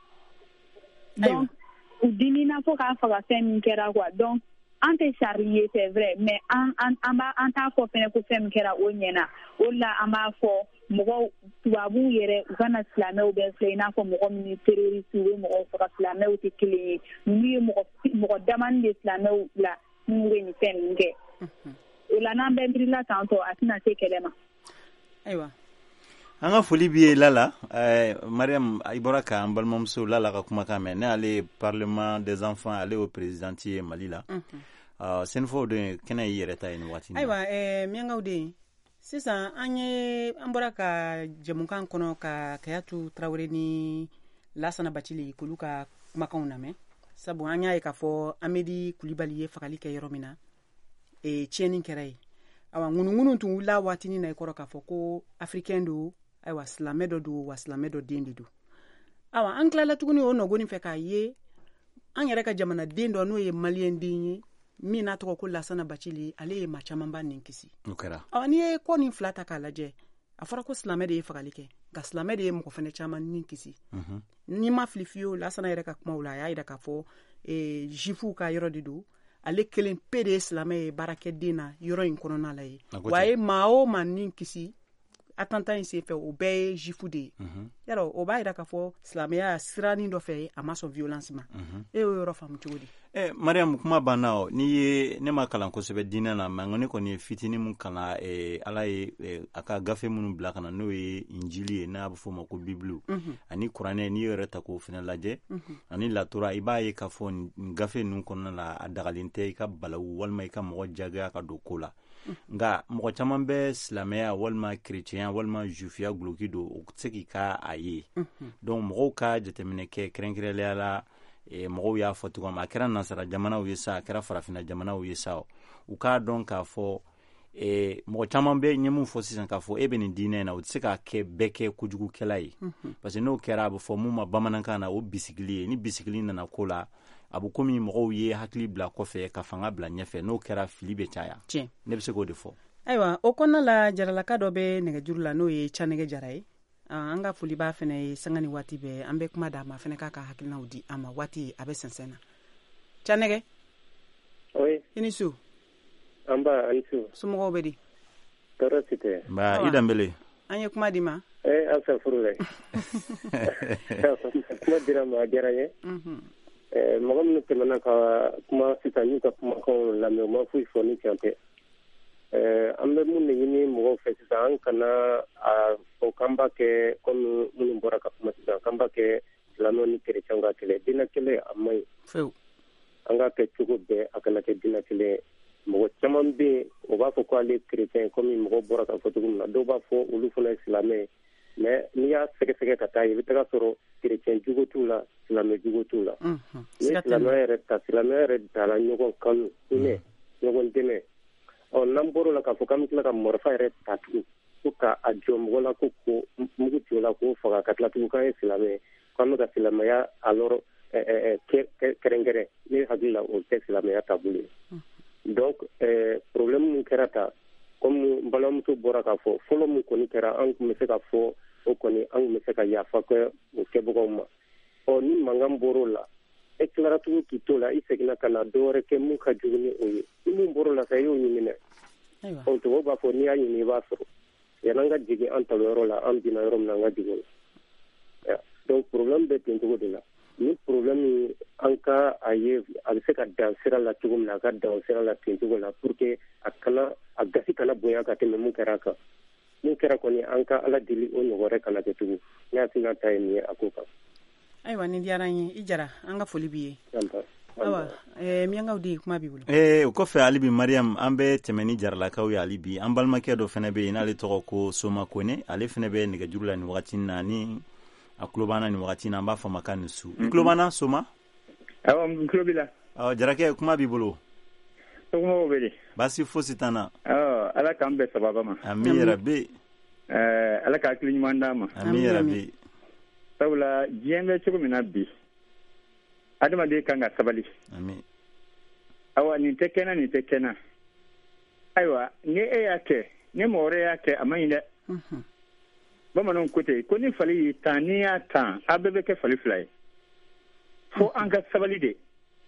donc u dimina fo k'a faga fɛn min kɛra quoi donc an tɛ Charlie ye c'est vrai mais an an an b'a an t'a fɔ fɛnɛ ko fɛn min kɛra o ɲɛna o de la an b'a fɔ mɔgɔw tubabuw yɛrɛ u kana silamɛw bɛɛ filɛ i n'a fɔ mɔgɔ min ye terroriste u bɛ mɔgɔw faga silamɛw tɛ kelen ye ninnu ye mɔgɔ mɔgɔ damani de silamɛw la minnu bɛ nin fɛn ninnu kɛ o la n'an bɛɛ mirila tantɔ a tɛna se kɛlɛ ma ayiwa an ka foli b'i ye Lala eh, Mariam i bɔra k'an balimamuso Lala ka kumakan mɛn ne ale Parlement des enfants ale y'o présidente ye Mali la uh, senufɔw de kɛnɛ y'i yɛrɛ ta ye nin waati in na ayiwa eh, miyankaw den sisan an ye an bɔra ka jɛmukan kɔnɔ ka Kayatu Tarawele ni Lasana Bacili k'olu ka kumakanw lamɛn sabu an y'a ye k'a fɔ Amedi Kulibali ye fagali kɛ yɔrɔ min na e tiɲɛni kɛra ye awa ŋunuŋunu tun wulila waatinin na i kɔrɔ k'a fɔ ko africain do ayiwa silamɛ dɔ don wa silamɛ dɔ den de don awa an tilala tuguni o nɔgɔnin fɛ k'a ye an yɛrɛ ka jamana den dɔ n'o ye maliyɛn den ye min n'a tɔgɔ ko Lasana Bacili ale ye maa caman ba nin kisi awa n'i ye kɔ nin fila ta k'a lajɛ a fɔra ko silamɛ de ye fagali kɛ nka silamɛ de ye mɔgɔ fɛnɛ caman nin kisi n'i ma fili fiyewu Lasana yɛrɛ ka kumaw la a y'a yira k'a fɔ eh, jifuw ka yɔrɔ de don ale kelen pe de ye silamɛ ye baarakɛden na yɔrɔ in kɔnɔna la ye wa a ye maa o maa nin kisi attentat in sen fɛ o bɛɛ ye jufu de ye yarɔ o b'a yira k'a fɔ silamɛya siranin dɔ fɛ a ma sɔn violence ma e y'o yɔrɔ faamu cogo di? Eh, Mariam, kuma banna o n'i ye ne ma kalan kosɛbɛ diinɛ na mais ne kɔni ye fitinin mun kalan eh, ala ye eh, a ka gafe minnu bila ka na n'o ye injili ye n'a bɛ fɔ o ma ko bibiliw ani kuranɛ n'i yɛrɛ ta k'o fana lajɛ ani latora i b'a ye k'a fɔ nin gafe ninnu kɔnɔna la a dagalen tɛ i ka balawu walima i ka mɔgɔ jagoya ka don ko la nka mɔgɔ caman bɛ silamɛya walima kerecɛnya walima jufiya guloki don o tɛ se k'i ka a ye donc mɔgɔw ka jateminɛ kɛ kɛrɛnkɛrɛnnenya la e mɔgɔw y'a fɔ cogo min a kɛra nansara jamanaw ye sa a kɛra farafina jamanaw ye sa u k'a dɔn k'a fɔ e mɔgɔ caman bɛ ɲɛ mun fɔ sisan k'a fɔ e bɛ nin diinɛ in na o tɛ se k'a kɛ bɛɛ kɛ kojugukɛla ye parce que n'o kɛra a bɛ fɔ mun ma bamanankan na o bisigili ye ni bisigili nana ko la a bɛ komi mɔgɔw ye hakili bila kɔfɛ ka fanga bila ɲɛfɛ n'o kɛra fili bɛ caya ne bɛ se k'o de fɔ. ayiwa o kɔnɔna la jaralaka dɔ bɛ nɛgɛjuru la n'o ye Canɛgɛ Jara ye an ka foli b'a fana ye sanga ni waati bɛɛ an bɛ kuma d'a ma fana k'a ka hakilinaw di a ma waati a bɛ sɛnsɛn na Canɛgɛ oui i ni su an ba an su somɔgɔw bɛ di tɔɔrɔ si tɛ nba i danbele an ye kuma di ma eh an fɛ furu dɛ kuma dira ma a diyara n ye mɔgɔ minnu tɛmɛna ka kuma sisan n'u ka kumakanw lamɛn u ma foyi fɔ ni tiɲɛ tɛ an bɛ mun de ɲini mɔgɔw fɛ sisan an kana a fɔ k'an b'a kɛ komi minnu bɔra ka kuma sisan k'an b'a kɛ silamɛw ni kerecɛnw ka kɛlɛ diinɛ kɛlɛ a man ɲi an k'a kɛ cogo bɛɛ a kana kɛ diinɛ kɛlɛ ye mɔgɔ caman bɛ yen o b'a fɔ ko ale kerecɛn komi mɔgɔw bɔra ka fɔ cogo min na dɔw b'a fɔ olu fana ye silamɛ ye mais n'i y'a sɛgɛsɛgɛ ka taa i bɛ taga sɔrɔ kerecɛn jugu t'u la silamɛ jugu t'u la ni silamɛya yɛrɛ ta silamɛya yɛrɛ dala ɲɔgɔn kanu hinɛ ɲɔgɔn dɛmɛ ɔ n'an bɔr'o la k'a fɔ k'an bɛ tila ka marifa yɛrɛ ta tugun ko k'a jɔ mɔgɔ la ko ko mugu ci o la k'o faga ka tila tugun k'an ye silamɛ ye k'an bɛ ka silamɛya alors kɛrɛnkɛrɛn ne hakili la o tɛ silamɛya taabolo ye donc problème min kɛra ta comme n balimamuso bɔra k'a fɔ fɔlɔ min kɔni kɛra an tun bɛ se ka fɔ o kɔni an tun bɛ se ka yafa kɛ o kɛbagaw ma ɔ ni mankan bɔr'o la e tilara tugun k'i to la i seginna ka na dɔ wɛrɛ kɛ mun ka jugu ni o ye ni mun bɔr'o la sa i y'o ɲini dɛ ɔ tubabu b'a fɔ n'i y'a ɲini i b'a sɔrɔ yan'an ka jigin an taliyɔrɔ la an binna yɔrɔ min na an ka jigin o la donc problème bɛ ten cogo de la ni problème an ka a ye a bɛ se ka dan sira la cogo min na a ka dan sira la ten cogo la pour que a kana a gasi kana bonya ka tɛmɛ mun kɛra a kan mun kɛra kɔni an ka ala deli o ɲɔgɔn wɛrɛ kana kɛ tugun ne hakilina ta ye nin ye a ko kan. ayiwa nin diyara n ye i Jara an ka foli b'i ye. awa eh, miyankaw di kuma b'i bolo. Eh, o kɔfɛ hali bi Mariam an bɛ tɛmɛ ni jaralakaw ye hali bi an balimakɛ dɔ fana bɛ yen n'ale tɔgɔ ko Soma Kone ale fana bɛ nɛgɛjuru la nin wagati na ni a tulo b'an na nin wagati na an b'a fɔ a ma k'a ni su. i tulo b'an na Soma. awɔ n tulo b'i la. awɔ Jarakɛ kuma b'i bolo. somɔgɔw bɛ di. baasi fosi t'an na. awɔ ala k'an bɛn sababa ma. ami yarabi. ɛɛ ala ka hakili ɲuman d'an ma. ami yarabi. sabula diɲɛ bɛ cogo min na bi adamaden kan ka sabali. ami. awa nin tɛ kɛnɛ nin tɛ kɛnɛ ayiwa ni e y'a kɛ ni mɔgɔ wɛrɛ y'a kɛ a man ɲi dɛ. bamananw ko ten ko ni fali y'i tan n'i y'a tan a bɛɛ bɛ kɛ fali fila ye fo an ka sabali de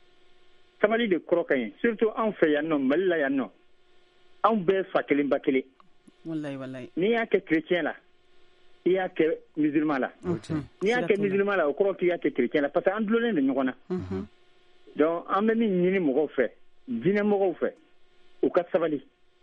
sabali de kɔrɔ ka ɲi surtout anw fɛ yan nɔ mali la yan nɔ anw bɛɛ fa kelen ba kelen. walayi walayi. n'i y'a kɛ chrétien la i y'a kɛ musulman la n'i y'a kɛ musulman la o kɔrɔ k'i y'a kɛ chrétien la parce que an dulonnen de ɲɔgɔn na donc an bɛ min ɲini mɔgɔw fɛ diinɛ mɔgɔw fɛ u ka sabali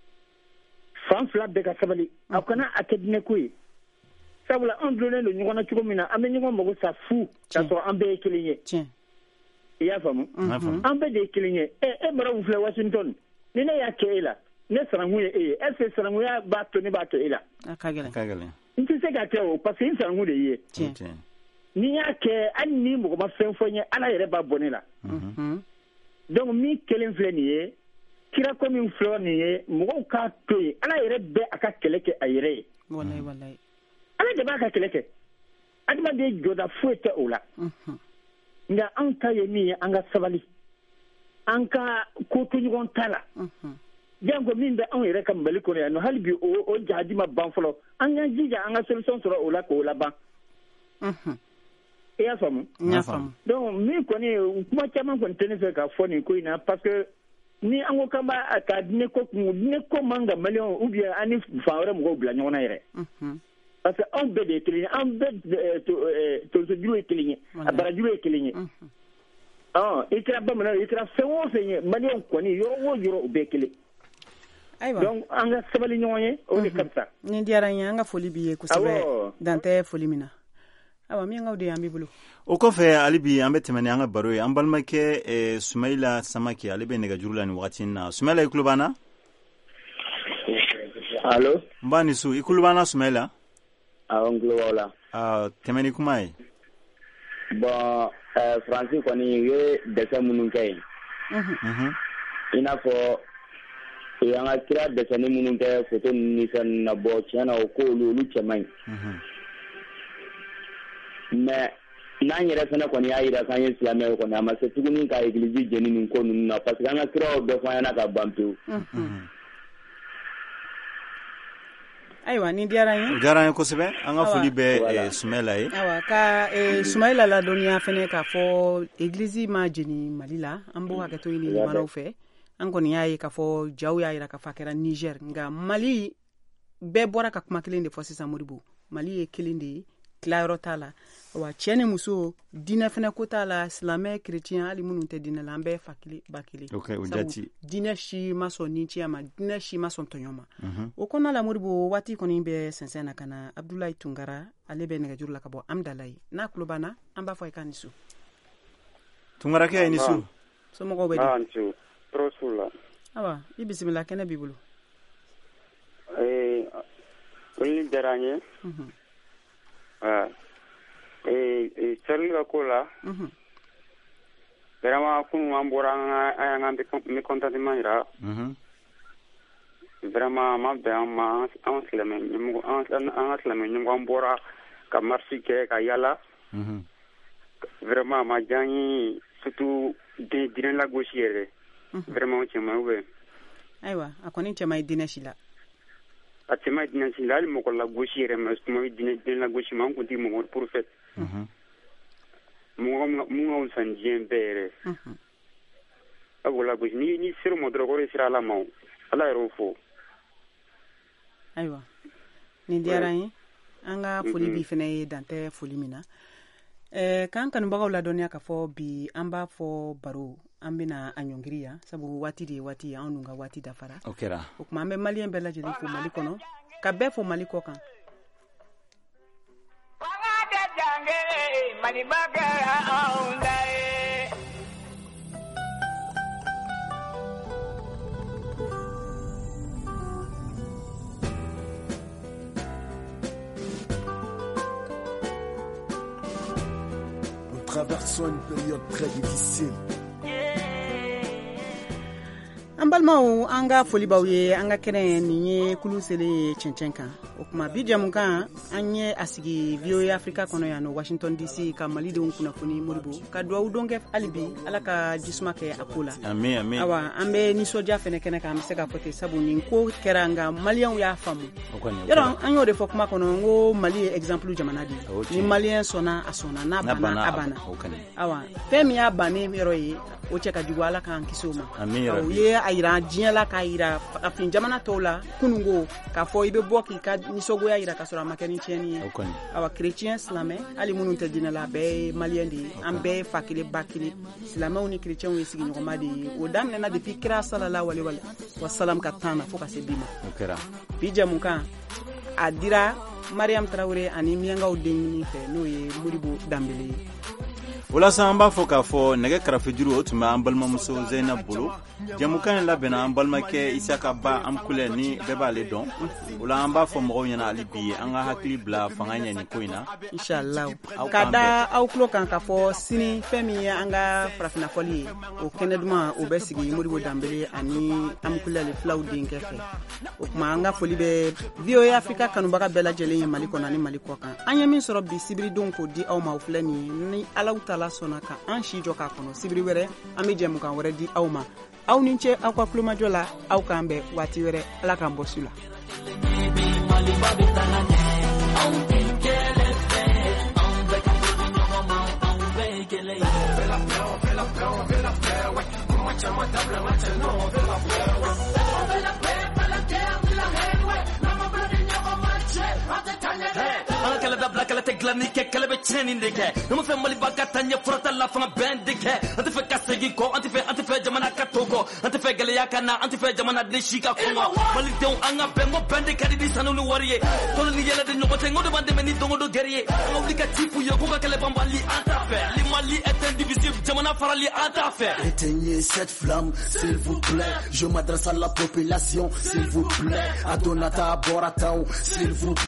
fan fila bɛɛ ka sabali aw kana a kɛ diinɛ ko ye sabula an dulonnen don ɲɔgɔn na cogo min na an bɛ ɲɔgɔn mago sa fu k'a sɔrɔ an bɛɛ ye kelen ye i y'a faamu an bɛɛ de ye kelen ye ɛ e mara filɛ Washington ni ne y'a kɛ e la ne sanankun ye e ye est ce que sanankunya b'a to ne b'a kɛ e la a ka gɛlɛn n tɛ se ka kɛ o parce que n sanankun de ye n'i y'a kɛ hali ni mɔgɔ ma fɛn fɔ n ye ala yɛrɛ b'a bɔ ne la donc min kelen filɛ nin ye kira ko min filɛ nin ye mɔgɔw k'a to yen ala yɛrɛ bɛ a ka kɛlɛ kɛ a yɛrɛ ye walayi walayi ala de b'a ka kɛlɛ kɛ adamaden jɔda foyi tɛ o la nka an ta ye min ye an ka sabali an ka ko to ɲɔgɔn ta la janko min bɛ anw yɛrɛ ka mali kɔnɔ yan nɔ hali bi o jahaji ma ban fɔlɔ an k'an jija an ka solution sɔrɔ o la k'o laban i y'a faamu n y'a faamu donc min kɔni kuma caman kɔni tɛ ne fɛ ka fɔ nin ko in na parce que ni an ko kan b'a ka diinɛ ko kun diinɛ ko man ka maliyɛnw ou bien an ni fan wɛrɛ mɔgɔw bila ɲɔgɔn na yɛrɛ parce que anw bɛɛ de ye kelen ye an bɛɛ tonso juru ye kelen ye a barajuru ye kelen ye ɔn i kɛra bamanan i kɛra fɛn o fɛn ye maliyɛnw kɔni yɔrɔ o yɔrɔ u bɛɛ kelen donc an ka sabali ɲɔgɔn ye o de ka fisa ni diyara n ye an ka foli b'i ye kosɛbɛ dan tɛ foli min na awa miyankaw de y'an b'i bolo o kɔfɛ hali bi an bɛ tɛmɛ ni an ka baro ye an balimakɛ eh, Sumayila Samake ale bɛ nɛgɛjuru la ni wagati in na Sumayila i tulo b'an na allo n b'a ni su i tulo b'an na Sumayila awɔ n tulo b'aw la ah, tɛmɛ ni kuma ye bon euh, Faransi kɔni u ye dɛsɛ minnu kɛ yen i n'a fɔ u y'an ka kira dɛsɛni minnu kɛ photo ninnu ni fɛn ninnu na bɔ tiɲɛ na o ko olu olu cɛ man ɲi mais n'an yɛrɛ fana kɔni y'a jira k'an ye silamɛw kɔni a ma se tuguni ka église jeni nin ko ninnu na parce que an ka kiraw bɛɛ fɔ an ɲɛna ka ban pewu ayiwa ni diyara n ye diyara n ye kosɛbɛ an ka foli bɛ eh, Sumayila ye awa ka eh, Sumayila ladɔnniya fɛnɛ k'a fɔ église ma jeni Mali la an b'o hakɛto ɲini limanaw fɛ an kɔni y'a ye k'a fɔ jaw y'a jira k'a fɔ a kɛra Niger nka Mali bɛɛ bɔra ka kuma kelen de fɔ sisan Modibo Mali ye kelen de ye tilayɔrɔ t'a la wa cɛ ni muso diinɛ fɛnɛ ko t'a la silamɛ chrétien hali minnu tɛ diinɛ la an bɛɛ fa kelen ba kelen okay, o jati diinɛ si ma sɔn ninciya ma diinɛ si ma sɔn tɔɲɔ ma o kɔnɔna la Modibo waati kɔni bɛ sɛnsɛn na ka na Abdulayi Tunkara ale bɛ nɛgɛjuru la ka bɔ Amdalayi n'a tulo banna an b'a fɔ i k'a ni su Tunkarakɛ ni su somɔgɔw bɛ di ni su trop su la awa i bisimila kɛnɛ b'i bolo eh foli diyara n ye ah eh eh Charlie ka ko la vraiment kun an bɔra an an an mécontentement yira vraiment ma bɛn an ma an silamɛ ɲɛmɔgɔ an an silamɛ ɲɛmɔgɔ an bɔra ka marche kɛ ka yala vraiment ma diya n ye surtout diinɛ lagosi yɛrɛ vraiment o cɛ man ɲi ou bien ayiwa a kɔni cɛ man ɲi diinɛ si la a cɛ man ɲi diinɛ si la hali mɔgɔ lagosi yɛrɛ mais tuma bɛ diinɛ lagosi ma an kun tɛ mɔgɔ prophète mɔgɔ mun ka wusa ni diɲɛ bɛɛ yɛrɛ a b'o lagosi ni ni sera o ma dɔrɔn k'o de sera ala ma o ala yɛrɛ o fo ayiwa nin diyara n ye an ka foli bi fɛnɛ ye dan tɛ foli min na eh, k'an kanubagaw ladɔnniya k'a fɔ bi an b'a fɔ baro an bɛna a ɲɔngiri yan sabu waati de ye waati ye anw dun ka waati dafara o kɛra o tuma an bɛ maliyɛn bɛɛ lajɛlen fo Mali kɔnɔ ka bɛɛ fo Mali kɔ kan Nous traversons une période très difficile. an balimaw an ka foli b'aw ye an ka kɛnɛ nin ye kulu selen ye cɛncɛn kan o kuma bi jamukan an ye a sigi V O A Africa kɔnɔ yan no Washington D C ka malidenw kunnafoni Modibo ka duwawu don kɛ hali bi ala ka jisuma kɛ a ko la amin amin awa an bɛ nisɔndiya fɛnɛ kɛnɛ kan an bɛ se ka fɔ ten sabu nin ko kɛra nka maliyɛnw y'a faamu yɔrɔ an y'o de fɔ kuma kɔnɔ n ko Mali ye exemple jamana de ye ni maliyɛn sɔnna a sɔnna n'a banna a banna awa fɛn min y'a bannen yɔrɔ ye o cɛ ka jugu ala k'an kisi o ma o ye a yira diɲɛ la k'a yira farafin jamana tɔw la kunungo k'a fɔ i bɛ bɔ k'i ka nisɔngoya yira k'a sɔrɔ a ma kɛ ni tiɲɛni ye awa chrétien silamɛ hali minnu tɛ diinɛ la a bɛɛ ye maliyɛn de ye an bɛɛ ye fa kelen ba kelen silamɛw ni chrétienw ye sigiɲɔgɔnma de ye o daminɛna depuis kira sallallahu alaihi wa sallam ka tan na fo ka se bi ma bi jamukan a dira Mariam Traoré ani miyankaw den ɲini fɛ n'o ye Modibo Dambele ye walasa an b'a fɔ k'a fɔ nɛgɛ karafejuru o tun bɛ an balimamuso Zeyinab bolo jamukan in labɛnna an balimakɛ Isaka Ba Amkulɛ ni bɛɛ b'ale dɔn o la an b'a fɔ mɔgɔw ɲɛna hali bi an ka hakili bila fanga ɲɛ nin ko in na inshallah ka da aw tulo kan k'a fɔ sini fɛn min ye an ka farafinafɔli ye o kɛnɛ duman o bɛ sigi Modibo Dambele ani Amkulɛ le filaw denkɛ fɛ o tuma an ka foli bɛ V O A Africa kanubaga bɛɛ lajɛlen ye Mali kɔnɔ ani Mali kɔ kan an ye min sɔrɔ bi sibiridenw k'o di aw ma o filɛ nin ye ni Alahu Taala sɔnna ka an si jɔ k'a kɔnɔ sibiri wɛrɛ an bɛ jɛmukan wɛrɛ di aw ma aw ni ce aw ka kulomajɔ la aw k'an bɛn waati wɛrɛ ala k'an bɔ su la Macha, moi, table, macha, non, on veut la paix, ouais. On veut la paix, pas la guerre, ni la haine, ouais. Nama bloody, nyama, mache, ate tanya, An kala da black kala te glani ke kala be cheni ndeke no fe mali baka tanya furata la fanga band deke ante fe kasegi ko ante fe ante fe jamana katoko ante fe gele yakana ante fe jamana de shika ko mali deun anga be mo band kadi di sanu no wariye to ni yele de nyobote ngodo bande meni dongo do guerrier on dit ka tipu yo ko kala bambali anta fe li mali est indivisible jamana farali anta fe éteignez cette flamme s'il vous plaît je m'adresse à la population s'il vous plaît Adonata Boratao s'il vous plaît